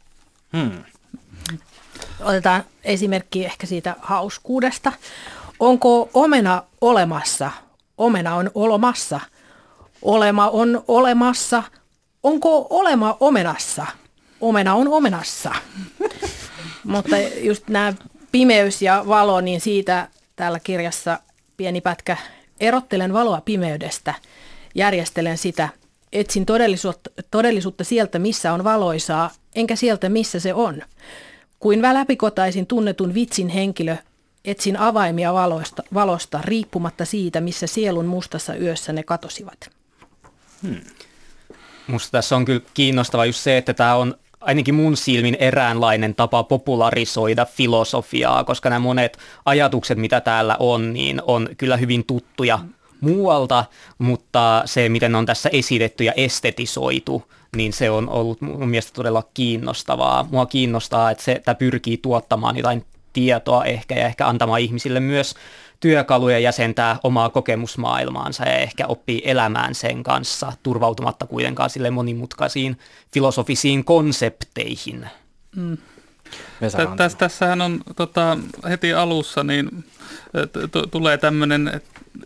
Otetaan esimerkki ehkä siitä hauskuudesta. Onko omena olemassa? Omena on olemassa. Olema on olemassa. Onko olema omenassa? Omena on omenassa. Mutta just nämä pimeys ja valo, niin siitä täällä kirjassa pieni pätkä. Erottelen valoa pimeydestä, järjestelen sitä, etsin todellisuutta sieltä, missä on valoisaa, enkä sieltä, missä se on. Kuin läpikotaisin tunnetun vitsin henkilö, etsin avaimia valosta riippumatta siitä, missä sielun mustassa yössä ne katosivat. Musta tässä on kyllä kiinnostava just se, että tämä on ainakin mun silmin eräänlainen tapa popularisoida filosofiaa, koska nämä monet ajatukset, mitä täällä on, niin on kyllä hyvin tuttuja muualta, mutta se, miten on tässä esitetty ja estetisoitu, niin se on ollut mun mielestä todella kiinnostavaa. Mua kiinnostaa, että tämä pyrkii tuottamaan jotain tietoa ehkä ja ehkä antamaan ihmisille myös työkaluja jäsentää omaa kokemusmaailmaansa ja ehkä oppii elämään sen kanssa turvautumatta kuitenkaan sille monimutkaisiin filosofisiin konsepteihin. Tässähän on heti alussa niin tulee tämmöinen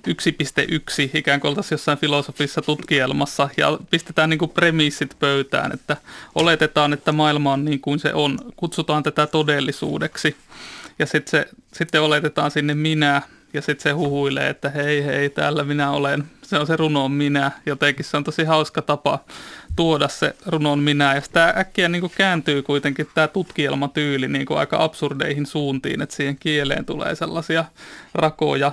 1.1 ikään kuin oltaisiin jossain filosofisessa tutkielmassa ja pistetään niin kuin premissit pöytään, että oletetaan, että maailma on niin kuin se on, kutsutaan tätä todellisuudeksi ja sitten oletetaan sinne minä ja sitten se huhuilee, että hei, täällä minä olen, se on se runon minä, jotenkin se on tosi hauska tapa tuoda se runon minä ja sitä äkkiä niin kuin kääntyy kuitenkin tämä tutkielmatyyli niin kuin aika absurdeihin suuntiin, että siihen kieleen tulee sellaisia rakoja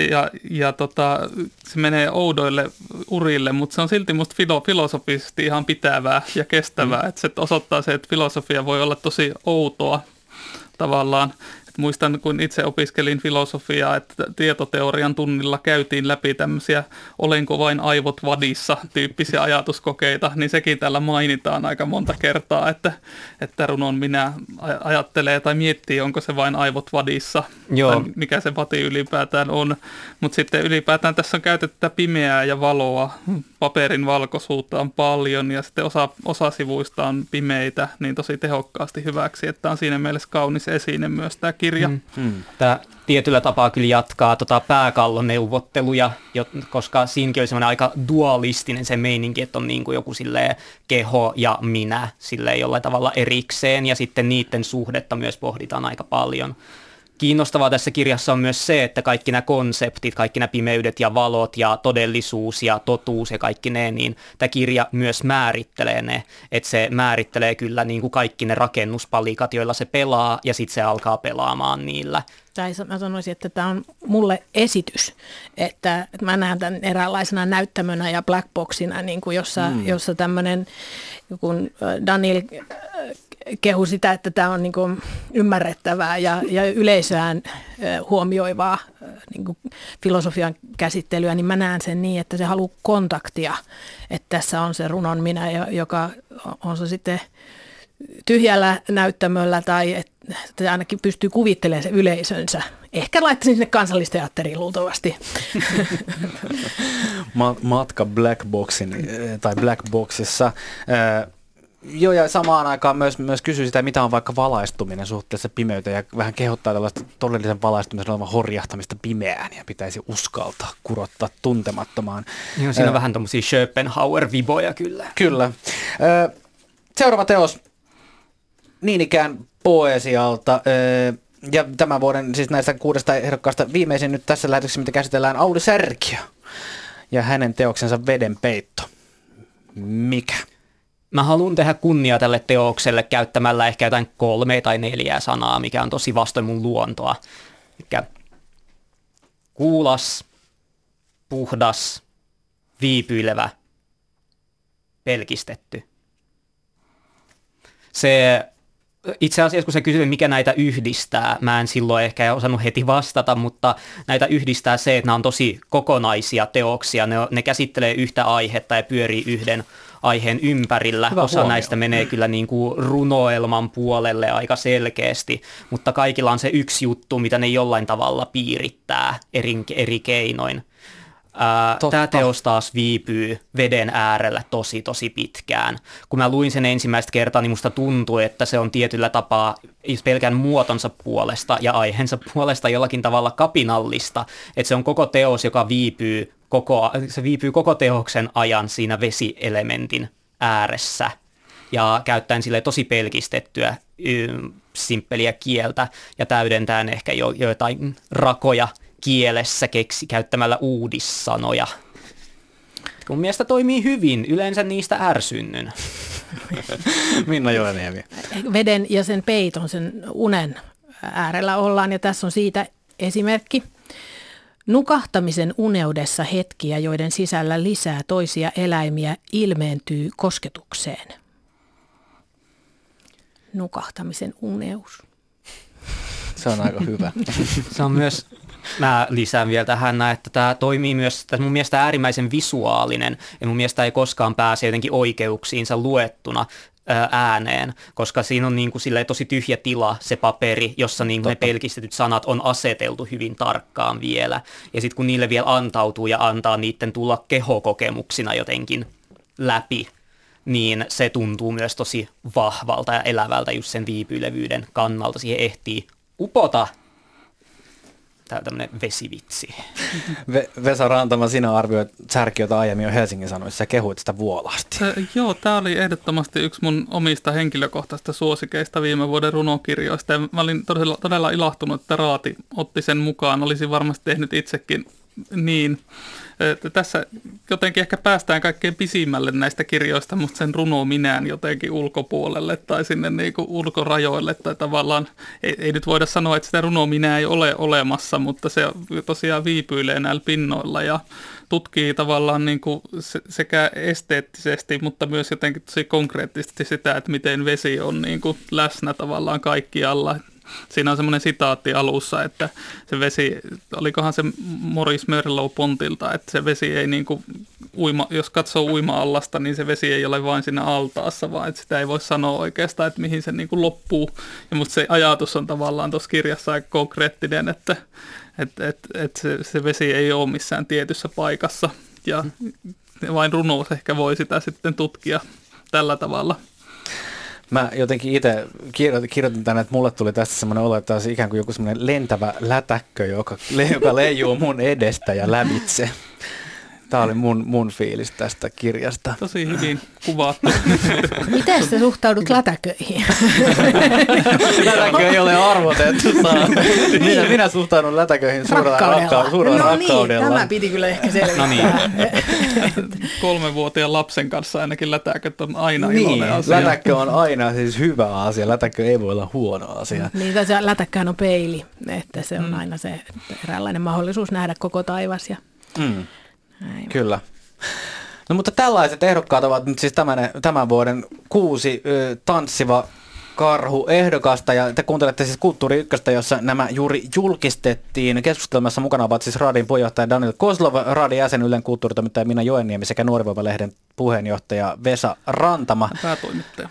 ja se menee oudoille urille, mutta se on silti musta filosofisesti ihan pitävää ja kestävää, että se osoittaa se, että filosofia voi olla tosi outoa tavallaan. Muistan, kun itse opiskelin filosofiaa, että tietoteorian tunnilla käytiin läpi tämmöisiä olenko vain aivot vadissa -tyyppisiä ajatuskokeita, niin sekin täällä mainitaan aika monta kertaa, että runon minä ajattelee tai miettii, onko se vain aivot vadissa, tai mikä se vati ylipäätään on. Mutta sitten ylipäätään tässä on käytetty pimeää ja valoa, paperin valkoisuutta on paljon ja sitten osa sivuista on pimeitä, niin tosi tehokkaasti hyväksi, että on siinä mielessä kaunis esine myös tämä kirja. Tämä tietyllä tapaa kyllä jatkaa pääkalloneuvotteluja, koska siinäkin oli semmoinen aika dualistinen se meininki, että on niin kuin joku silleen keho ja minä silleen jollain tavalla erikseen ja sitten niiden suhdetta myös pohditaan aika paljon. Kiinnostavaa tässä kirjassa on myös se, että kaikki nämä konseptit, kaikki nämä pimeydet ja valot ja todellisuus ja totuus ja kaikki ne, niin tämä kirja myös määrittelee ne, että se määrittelee kyllä niin kuin kaikki ne rakennuspalikat, joilla se pelaa ja sitten se alkaa pelaamaan niillä. Tai mä sanoisin, että tämä on mulle esitys, että mä näen tämän eräänlaisena näyttämönä ja blackboxina, niin kuin jossa tämmöinen, kun Daniel kehu sitä, että tämä on niin kuin ymmärrettävää ja yleisöään huomioivaa niin kuin filosofian käsittelyä, niin mä näen sen niin, että se haluaa kontaktia, että tässä on se runon minä, joka on se sitten tyhjällä näyttämöllä tai että ainakin pystyy kuvittelemaan se yleisönsä. Ehkä laittaisin sinne Kansallisteatteriin luultavasti. Matka Blackboxin tai Blackboxissa. Joo, ja samaan aikaan myös kysyy sitä, mitä on vaikka valaistuminen suhteessa pimeyteen ja vähän kehottaa tällaista todellisen valaistumisen olevan horjahtamista pimeään ja pitäisi uskaltaa kurottaa tuntemattomaan. Joo, siinä on vähän tommosia Schopenhauer-viboja kyllä. Kyllä. Seuraava teos niin ikään poesialta. Ja tämän vuoden siis näistä 6 ehdokkaasta viimeisin nyt tässä lähetyksessä, mitä käsitellään, Auli Särkiö ja hänen teoksensa Vedenpeitto. Mikä? Mä haluan tehdä kunnia tälle teokselle käyttämällä ehkä jotain 3 tai 4 sanaa, mikä on tosi vastoin mun luontoa. Elikkä kuulas, puhdas, viipyilevä, pelkistetty. Se, itse asiassa kun sä kysyt, mikä näitä yhdistää, mä en silloin ehkä osannut heti vastata, mutta näitä yhdistää se, että nämä on tosi kokonaisia teoksia. Ne käsittelee yhtä aihetta ja pyörii yhden aiheen ympärillä. Hyvä Osa huomio. näistä menee kyllä niin kuin runoelman puolelle aika selkeästi, mutta kaikilla on se yksi juttu, mitä ne jollain tavalla piirittää eri keinoin. Tämä teos taas viipyy veden äärellä tosi pitkään. Kun mä luin sen ensimmäistä kertaa, niin musta tuntui, että se on tietyllä tapaa pelkän muotonsa puolesta ja aiheensa puolesta jollakin tavalla kapinallista. Että se on koko teos, joka viipyy koko teoksen ajan siinä vesielementin ääressä. Ja käyttäen sille tosi pelkistettyä, simppeliä kieltä ja täydentäen ehkä jotain rakoja kielessä käyttämällä uudissanoja. Mun mielestä toimii hyvin, yleensä niistä ärsynnyn. Minna Joeniemi. Veden ja sen peiton, sen unen äärellä ollaan ja tässä on siitä esimerkki. Nukahtamisen uneudessa hetkiä, joiden sisällä lisää toisia eläimiä ilmeentyy kosketukseen. Nukahtamisen uneus. Se on aika hyvä. Se on myös, mä lisään vielä tähän, että tämä toimii myös, että mun mielestä äärimmäisen visuaalinen ja mun mielestä ei koskaan pääse jotenkin oikeuksiinsa luettuna ääneen, koska siinä on niin kuin silleen tosi tyhjä tila se paperi, jossa niin ne pelkistetyt sanat on aseteltu hyvin tarkkaan vielä. Ja sitten kun niille vielä antautuu ja antaa niiden tulla kehokokemuksina jotenkin läpi, niin se tuntuu myös tosi vahvalta ja elävältä just sen viipyilevyyden kannalta. Siihen ehtii upota. Tämä on tämmöinen vesivitsi. Vesa Rantama, sinä arvioit Särkiötä aiemmin jo Helsingin Sanomissa ja kehuit sitä vuolaasti. Joo, tämä oli ehdottomasti yksi mun omista henkilökohtaisista suosikeista viime vuoden runokirjoista. Ja mä olin todella ilahtunut, että Raati otti sen mukaan. Olisin varmasti tehnyt itsekin niin. Tässä jotenkin ehkä päästään kaikkein pisimmälle näistä kirjoista, mutta sen runo minään jotenkin ulkopuolelle tai sinne niinku ulkorajoille. Tai tavallaan ei nyt voida sanoa, että sitä runo minää ei ole olemassa, mutta se tosiaan viipyilee näillä pinnoilla ja tutkii tavallaan niinku sekä esteettisesti, mutta myös jotenkin tosi konkreettisesti sitä, että miten vesi on niinku läsnä tavallaan kaikkialla. Siinä on semmoinen sitaatti alussa, että se vesi, olikohan se Maurice Merleau-Pontilta, että se vesi ei niin kuin jos katsoo uima-allasta, niin se vesi ei ole vain siinä altaassa, vaan että sitä ei voi sanoa oikeastaan, että mihin se niin kuin loppuu. Ja musta se ajatus on tavallaan tuossa kirjassa aika konkreettinen, että se vesi ei ole missään tietyssä paikassa ja vain runous ehkä voi sitä sitten tutkia tällä tavalla. Mä jotenkin itse kirjoitin tänne, että mulle tuli tästä semmoinen olo, että olisi ikään kuin joku semmoinen lentävä lätäkkö, joka leijuu mun edestä ja lävitse. Tämä oli mun fiilis tästä kirjasta. Tosi hyvin kuvattu. Miten sä suhtaudut lätäköihin? Lätäkö ei ole arvotettu. Minä suhtaudun lätäköihin suurella rakkaudella. Tämä piti kyllä ehkä selvittää. No niin. 3-vuotiaan lapsen kanssa ainakin lätäköt on aina iloinen asia. Lätäkkö on aina siis hyvä asia. Lätäkkö ei voi olla huono asia. Niin, tässä lätäkkähän on peili, että se on aina se eräänlainen mahdollisuus nähdä koko taivas. Ja näin. Kyllä. No mutta tällaiset ehdokkaat ovat nyt siis tämän vuoden 6 tanssiva karhu ehdokasta, ja te kuuntelette siis Kulttuuri Ykköstä, jossa nämä juuri julkistettiin. Keskustelmassa mukana ovat siis Raadin puheenjohtaja Daniel Kozlov, Raadin jäsen, Ylen kulttuuritoimittaja Minna Joenniemi sekä Nuorivoima-lehden puheenjohtaja Vesa Rantama. Päätoimittaja.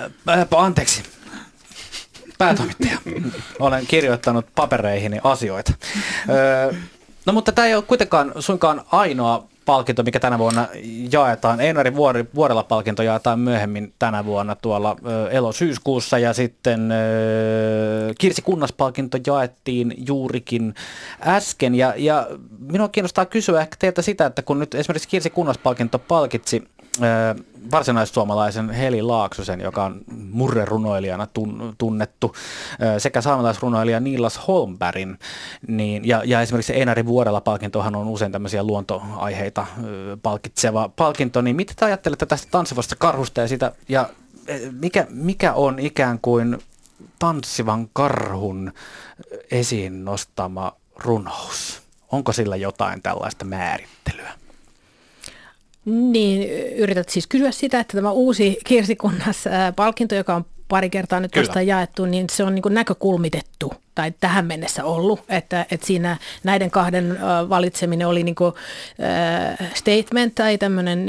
Päätoimittaja. Olen kirjoittanut papereihini asioita. No mutta tämä ei ole kuitenkaan suinkaan ainoa palkinto, mikä tänä vuonna jaetaan. Einari Vuorela-palkinto jaetaan myöhemmin tänä vuonna tuolla elo-syyskuussa, ja sitten Kirsi Kunnas-palkinto jaettiin juurikin äsken. Ja minua kiinnostaa kysyä ehkä teiltä sitä, että kun nyt esimerkiksi Kirsi Kunnas-palkinto palkitsi varsinaissuomalaisen Heli Laaksosen, joka on murrerunoilijana tunnettu, sekä saamelaisrunoilija Niilas Holmbergin, niin, ja esimerkiksi Einari Vuorela-palkintohan on usein tämmöisiä luontoaiheita palkitseva palkinto, niin mitä te ajattelette tästä tanssivasta karhusta ja sitä, ja mikä on ikään kuin tanssivan karhun esiin nostama runous? Onko sillä jotain tällaista määrittelyä? Niin, yrität siis kysyä sitä, että tämä uusi Kirsikunnas-palkinto, joka on pari kertaa nyt tuosta jaettu, niin se on niin kuin näkökulmitettu tai tähän mennessä ollut, että siinä näiden kahden valitseminen oli niin kuin statement tai tämmöinen,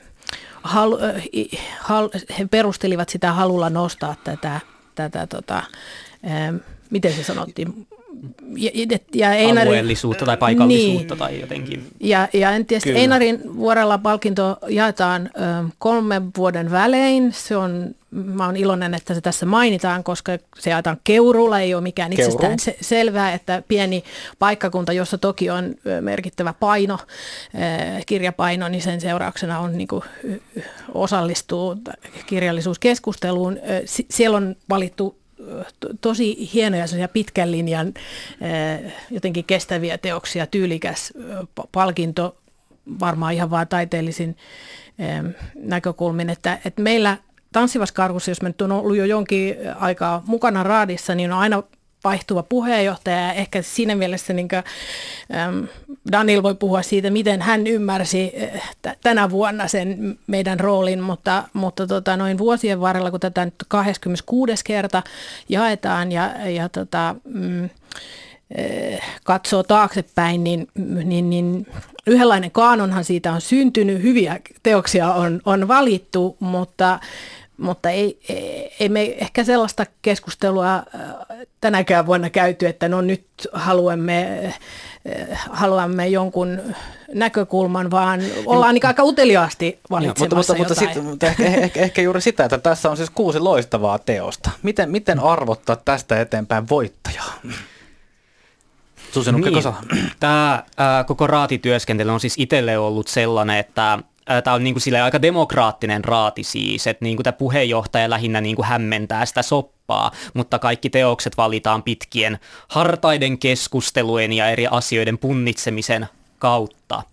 he perustelivat sitä halulla nostaa tätä miten se sanottiin? Alueellisuutta tai paikallisuutta niin, tai jotenkin. Ja en tiedä, Einarin Vuorella palkinto jaetaan 3 vuoden välein. Mä oon iloinen, että se tässä mainitaan, koska se jaetaan Keuruulla. Ei ole mikään itsestään selvää, että pieni paikkakunta, jossa toki on merkittävä paino, kirjapaino, niin sen seurauksena on niin kuin, osallistuu kirjallisuuskeskusteluun. Siellä on valittu tosi hienoja pitkän linjan jotenkin kestäviä teoksia, tyylikäs palkinto, varmaan ihan vaan taiteellisin näkökulmin, että meillä Tanssivassa karhussa, jos me nyt on ollut jo jonkin aikaa mukana raadissa, niin on aina vaihtuva puheenjohtaja ja ehkä siinä mielessä niin kuin, Daniel voi puhua siitä, miten hän ymmärsi tänä vuonna sen meidän roolin, mutta noin vuosien varrella, kun tätä nyt 26. kerta jaetaan ja katsoo taaksepäin, niin yhdenlainen kaanonhan siitä on syntynyt, hyviä teoksia on valittu, mutta ei me ehkä sellaista keskustelua tänäkään vuonna käyty, että no nyt haluamme jonkun näkökulman, vaan ollaan niin aika uteliaasti valitsemassa jotain. Mutta ehkä juuri sitä, että tässä on siis 6 loistavaa teosta. Miten arvottaa tästä eteenpäin voittajaa? Niin. Tämä koko raatityöskentely on siis itselle ollut sellainen, että tämä on niin kuin aika demokraattinen raati siis, että niin kuin tämä puheenjohtaja lähinnä niin kuin hämmentää sitä soppaa, mutta kaikki teokset valitaan pitkien hartaiden keskustelujen ja eri asioiden punnitsemisen kautta.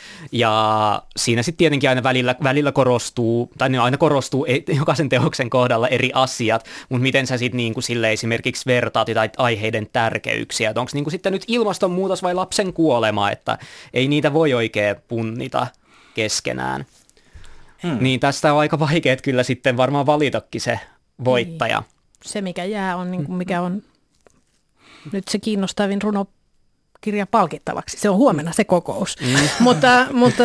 Ja siinä sitten tietenkin aina välillä korostuu, tai aina korostuu jokaisen teoksen kohdalla eri asiat, mutta miten sä sitten niinku sille esimerkiksi vertaat jotain aiheiden tärkeyksiä, että onko niinku sitten nyt ilmastonmuutos vai lapsen kuolema, että ei niitä voi oikein punnita keskenään. Niin tästä on aika vaikeet kyllä sitten varmaan valitakin se voittaja. Niin. Se mikä jää on, niin kuin mikä on nyt se kiinnostavin runokirja palkittavaksi. Se on huomenna se kokous. Mutta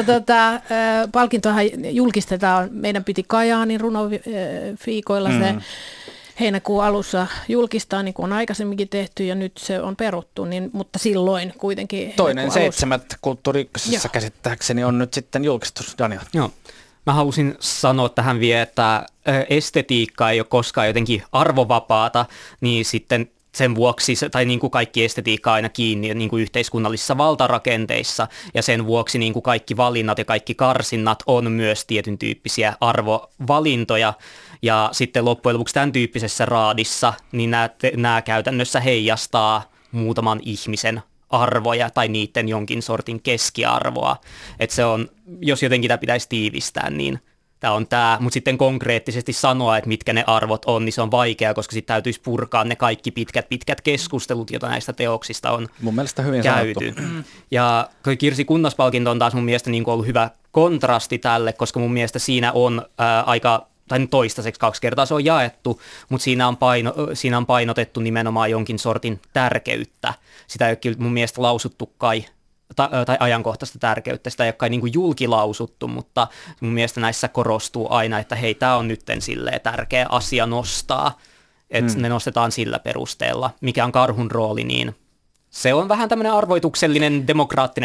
palkintohan julkistetaan. Meidän piti Kajaanin runofiikoilla se heinäkuun alussa julkistaa, niin kuin on aikaisemminkin tehty, ja nyt se on peruttu, mutta silloin kuitenkin 2.7. Kulttuuri-Ykkösessä käsittääkseni on nyt sitten julkistus, Daniel. Joo. Mä halusin sanoa tähän vielä, että estetiikka ei ole koskaan jotenkin arvovapaata, niin sitten sen vuoksi, tai niin kuin kaikki estetiikka aina kiinni niin kuin yhteiskunnallisissa valtarakenteissa, ja sen vuoksi niin kuin kaikki valinnat ja kaikki karsinnat on myös tietyn tyyppisiä arvovalintoja, ja sitten loppujen lopuksi tämän tyyppisessä raadissa, niin nämä käytännössä heijastaa muutaman ihmisen arvoja tai niiden jonkin sortin keskiarvoa, että se on, jos jotenkin tämä pitäisi tiivistää, niin tämä on tämä, mutta sitten konkreettisesti sanoa, että mitkä ne arvot on, niin se on vaikeaa, koska sitten täytyisi purkaa ne kaikki pitkät keskustelut, joita näistä teoksista on mun mielestä hyvin käyty. Ja Kirsi Kunnas-palkinto on taas mun mielestä niin kuin ollut hyvä kontrasti tälle, koska mun mielestä siinä on tai nyt toistaiseksi 2 kertaa se on jaettu, mutta siinä on painotettu nimenomaan jonkin sortin tärkeyttä. Sitä ei ole kyllä mun mielestä lausuttu kai, tai ajankohtaista tärkeyttä, sitä ei ole kai niin kuin julkilausuttu, mutta mun mielestä näissä korostuu aina, että hei, tämä on nytten silleen tärkeä asia nostaa, että ne nostetaan sillä perusteella. Mikä on karhun rooli, niin se on vähän tämmöinen arvoituksellinen demokraattinen soppa,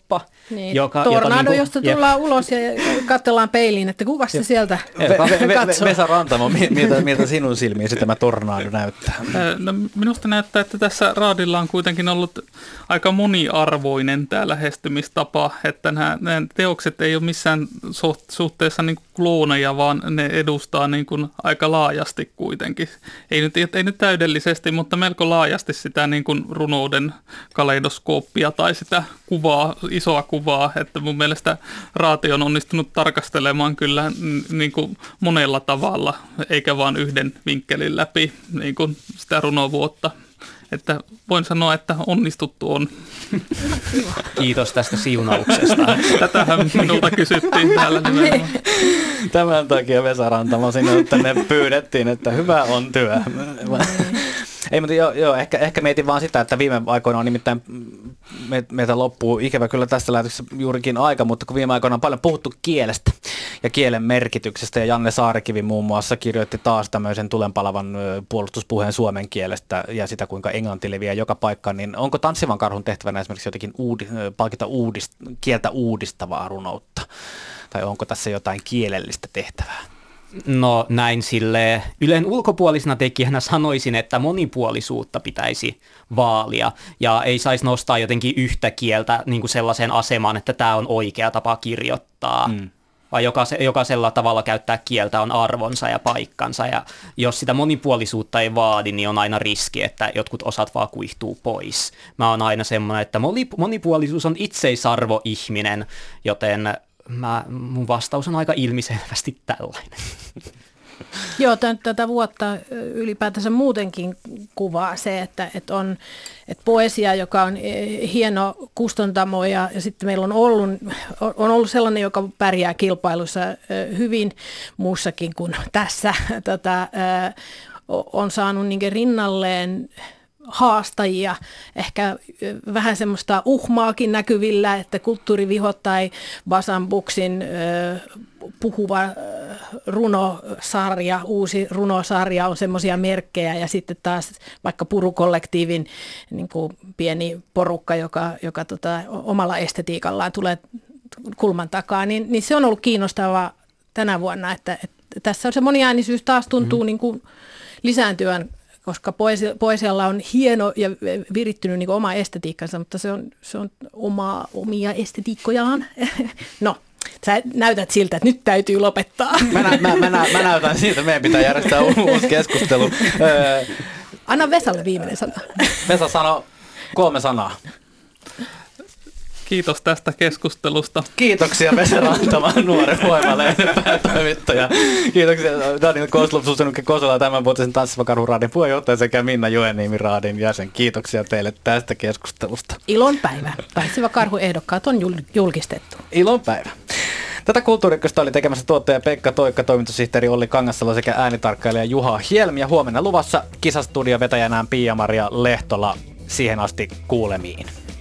kroppa. Niin, tornado, josta tullaan ulos ja katsellaan peiliin, että kuvas se sieltä katsoo. Vesa Rantamo, miltä sinun silmiin tämä tornado näyttää? No, minusta näyttää, että tässä raadilla on kuitenkin ollut aika moniarvoinen tämä lähestymistapa, että nämä teokset ei ole missään suhteessa niin kuin klooneja, vaan ne edustaa niin kuin aika laajasti kuitenkin. Ei nyt täydellisesti, mutta melko laajasti sitä niin kuin runouden kaleidoskooppia tai sitä isoa kuvaa, että mun mielestä Raati on onnistunut tarkastelemaan kyllä niin kuin monella tavalla, eikä vain yhden vinkkelin läpi niin kuin sitä runovuotta. Että voin sanoa, että onnistuttu on. Kiitos tästä siunauksesta. Tätähän minulta kysyttiin täällä nimenomaan. Tämän takia Vesa Rantamo sinne tänne pyydettiin, että hyvä on työ. Ei, mutta joo, ehkä mietin vaan sitä, että viime aikoina on nimittäin, meiltä loppuu ikävä kyllä tässä lähetyksessä juurikin aika, mutta kun viime aikoina on paljon puhuttu kielestä ja kielen merkityksestä, ja Janne Saarikivi muun muassa kirjoitti taas tämmöisen tulenpalavan puolustuspuheen suomen kielestä ja sitä, kuinka englanti leviää joka paikkaan, niin onko Tanssivan karhun tehtävänä esimerkiksi jotenkin palkita kieltä uudistavaa runoutta, tai onko tässä jotain kielellistä tehtävää? No näin silleen Ylen ulkopuolisena tekijänä sanoisin, että monipuolisuutta pitäisi vaalia ja ei saisi nostaa jotenkin yhtä kieltä niin kuin sellaiseen asemaan, että tämä on oikea tapa kirjoittaa. Vaan jokaisella tavalla käyttää kieltä on arvonsa ja paikkansa, ja jos sitä monipuolisuutta ei vaadi, niin on aina riski, että jotkut osat vaan kuihtuu pois. Mä oon aina semmoinen, että monipuolisuus on itseisarvo ihminen, joten mun vastaus on aika ilmiselvästi tällainen. Joo, tätä vuotta ylipäätänsä muutenkin kuvaa se, että poesia, joka on hieno kustantamo ja sitten meillä on ollut sellainen, joka pärjää kilpailussa hyvin muussakin kuin tässä, on saanut niin rinnalleen haastajia, ehkä vähän semmoista uhmaakin näkyvillä, että Kulttuurivihot tai Basan Booksin puhuva runosarja, uusi runosarja on semmoisia merkkejä, ja sitten taas vaikka Puru-kollektiivin niin kuin pieni porukka, joka omalla estetiikallaan tulee kulman takaa, niin se on ollut kiinnostavaa tänä vuonna, että tässä on se moniäänisyys taas tuntuu niin kuin lisääntyvän, koska poesialla on hieno ja virittynyt niin kuin oma estetiikkansa, mutta se on omia estetiikkojaan. No, sä näytät siltä, että nyt täytyy lopettaa. Mä näytän siltä, meidän pitää järjestää uusi keskustelu. Anna Vesalle viimeinen sana. Vesa sano 3 sanaa. Kiitos tästä keskustelusta. Kiitoksia Vesa Rantamo, Nuoren Voima-lehden päätoimittaja. Kiitoksia Daniel Kozlov, Susanukka Kosola, tämänvuotisen Tanssiva karhu raadin puheenjohtaja sekä Minna Joenniemi raadin jäsen. Kiitoksia teille tästä keskustelusta. Ilon päivä. Tanssiva karhu ehdokkaat on julkistettu. Ilon päivä. Tätä Kulttuuri-Ykköstä oli tekemässä tuottaja Pekka Toikka, toimitussihteeri Olli Kangassalo sekä äänitarkkailija Juha Hielm. Ja huomenna luvassa kisastudio vetäjänään Pia-Maria Lehtola. Siihen asti kuulemiin.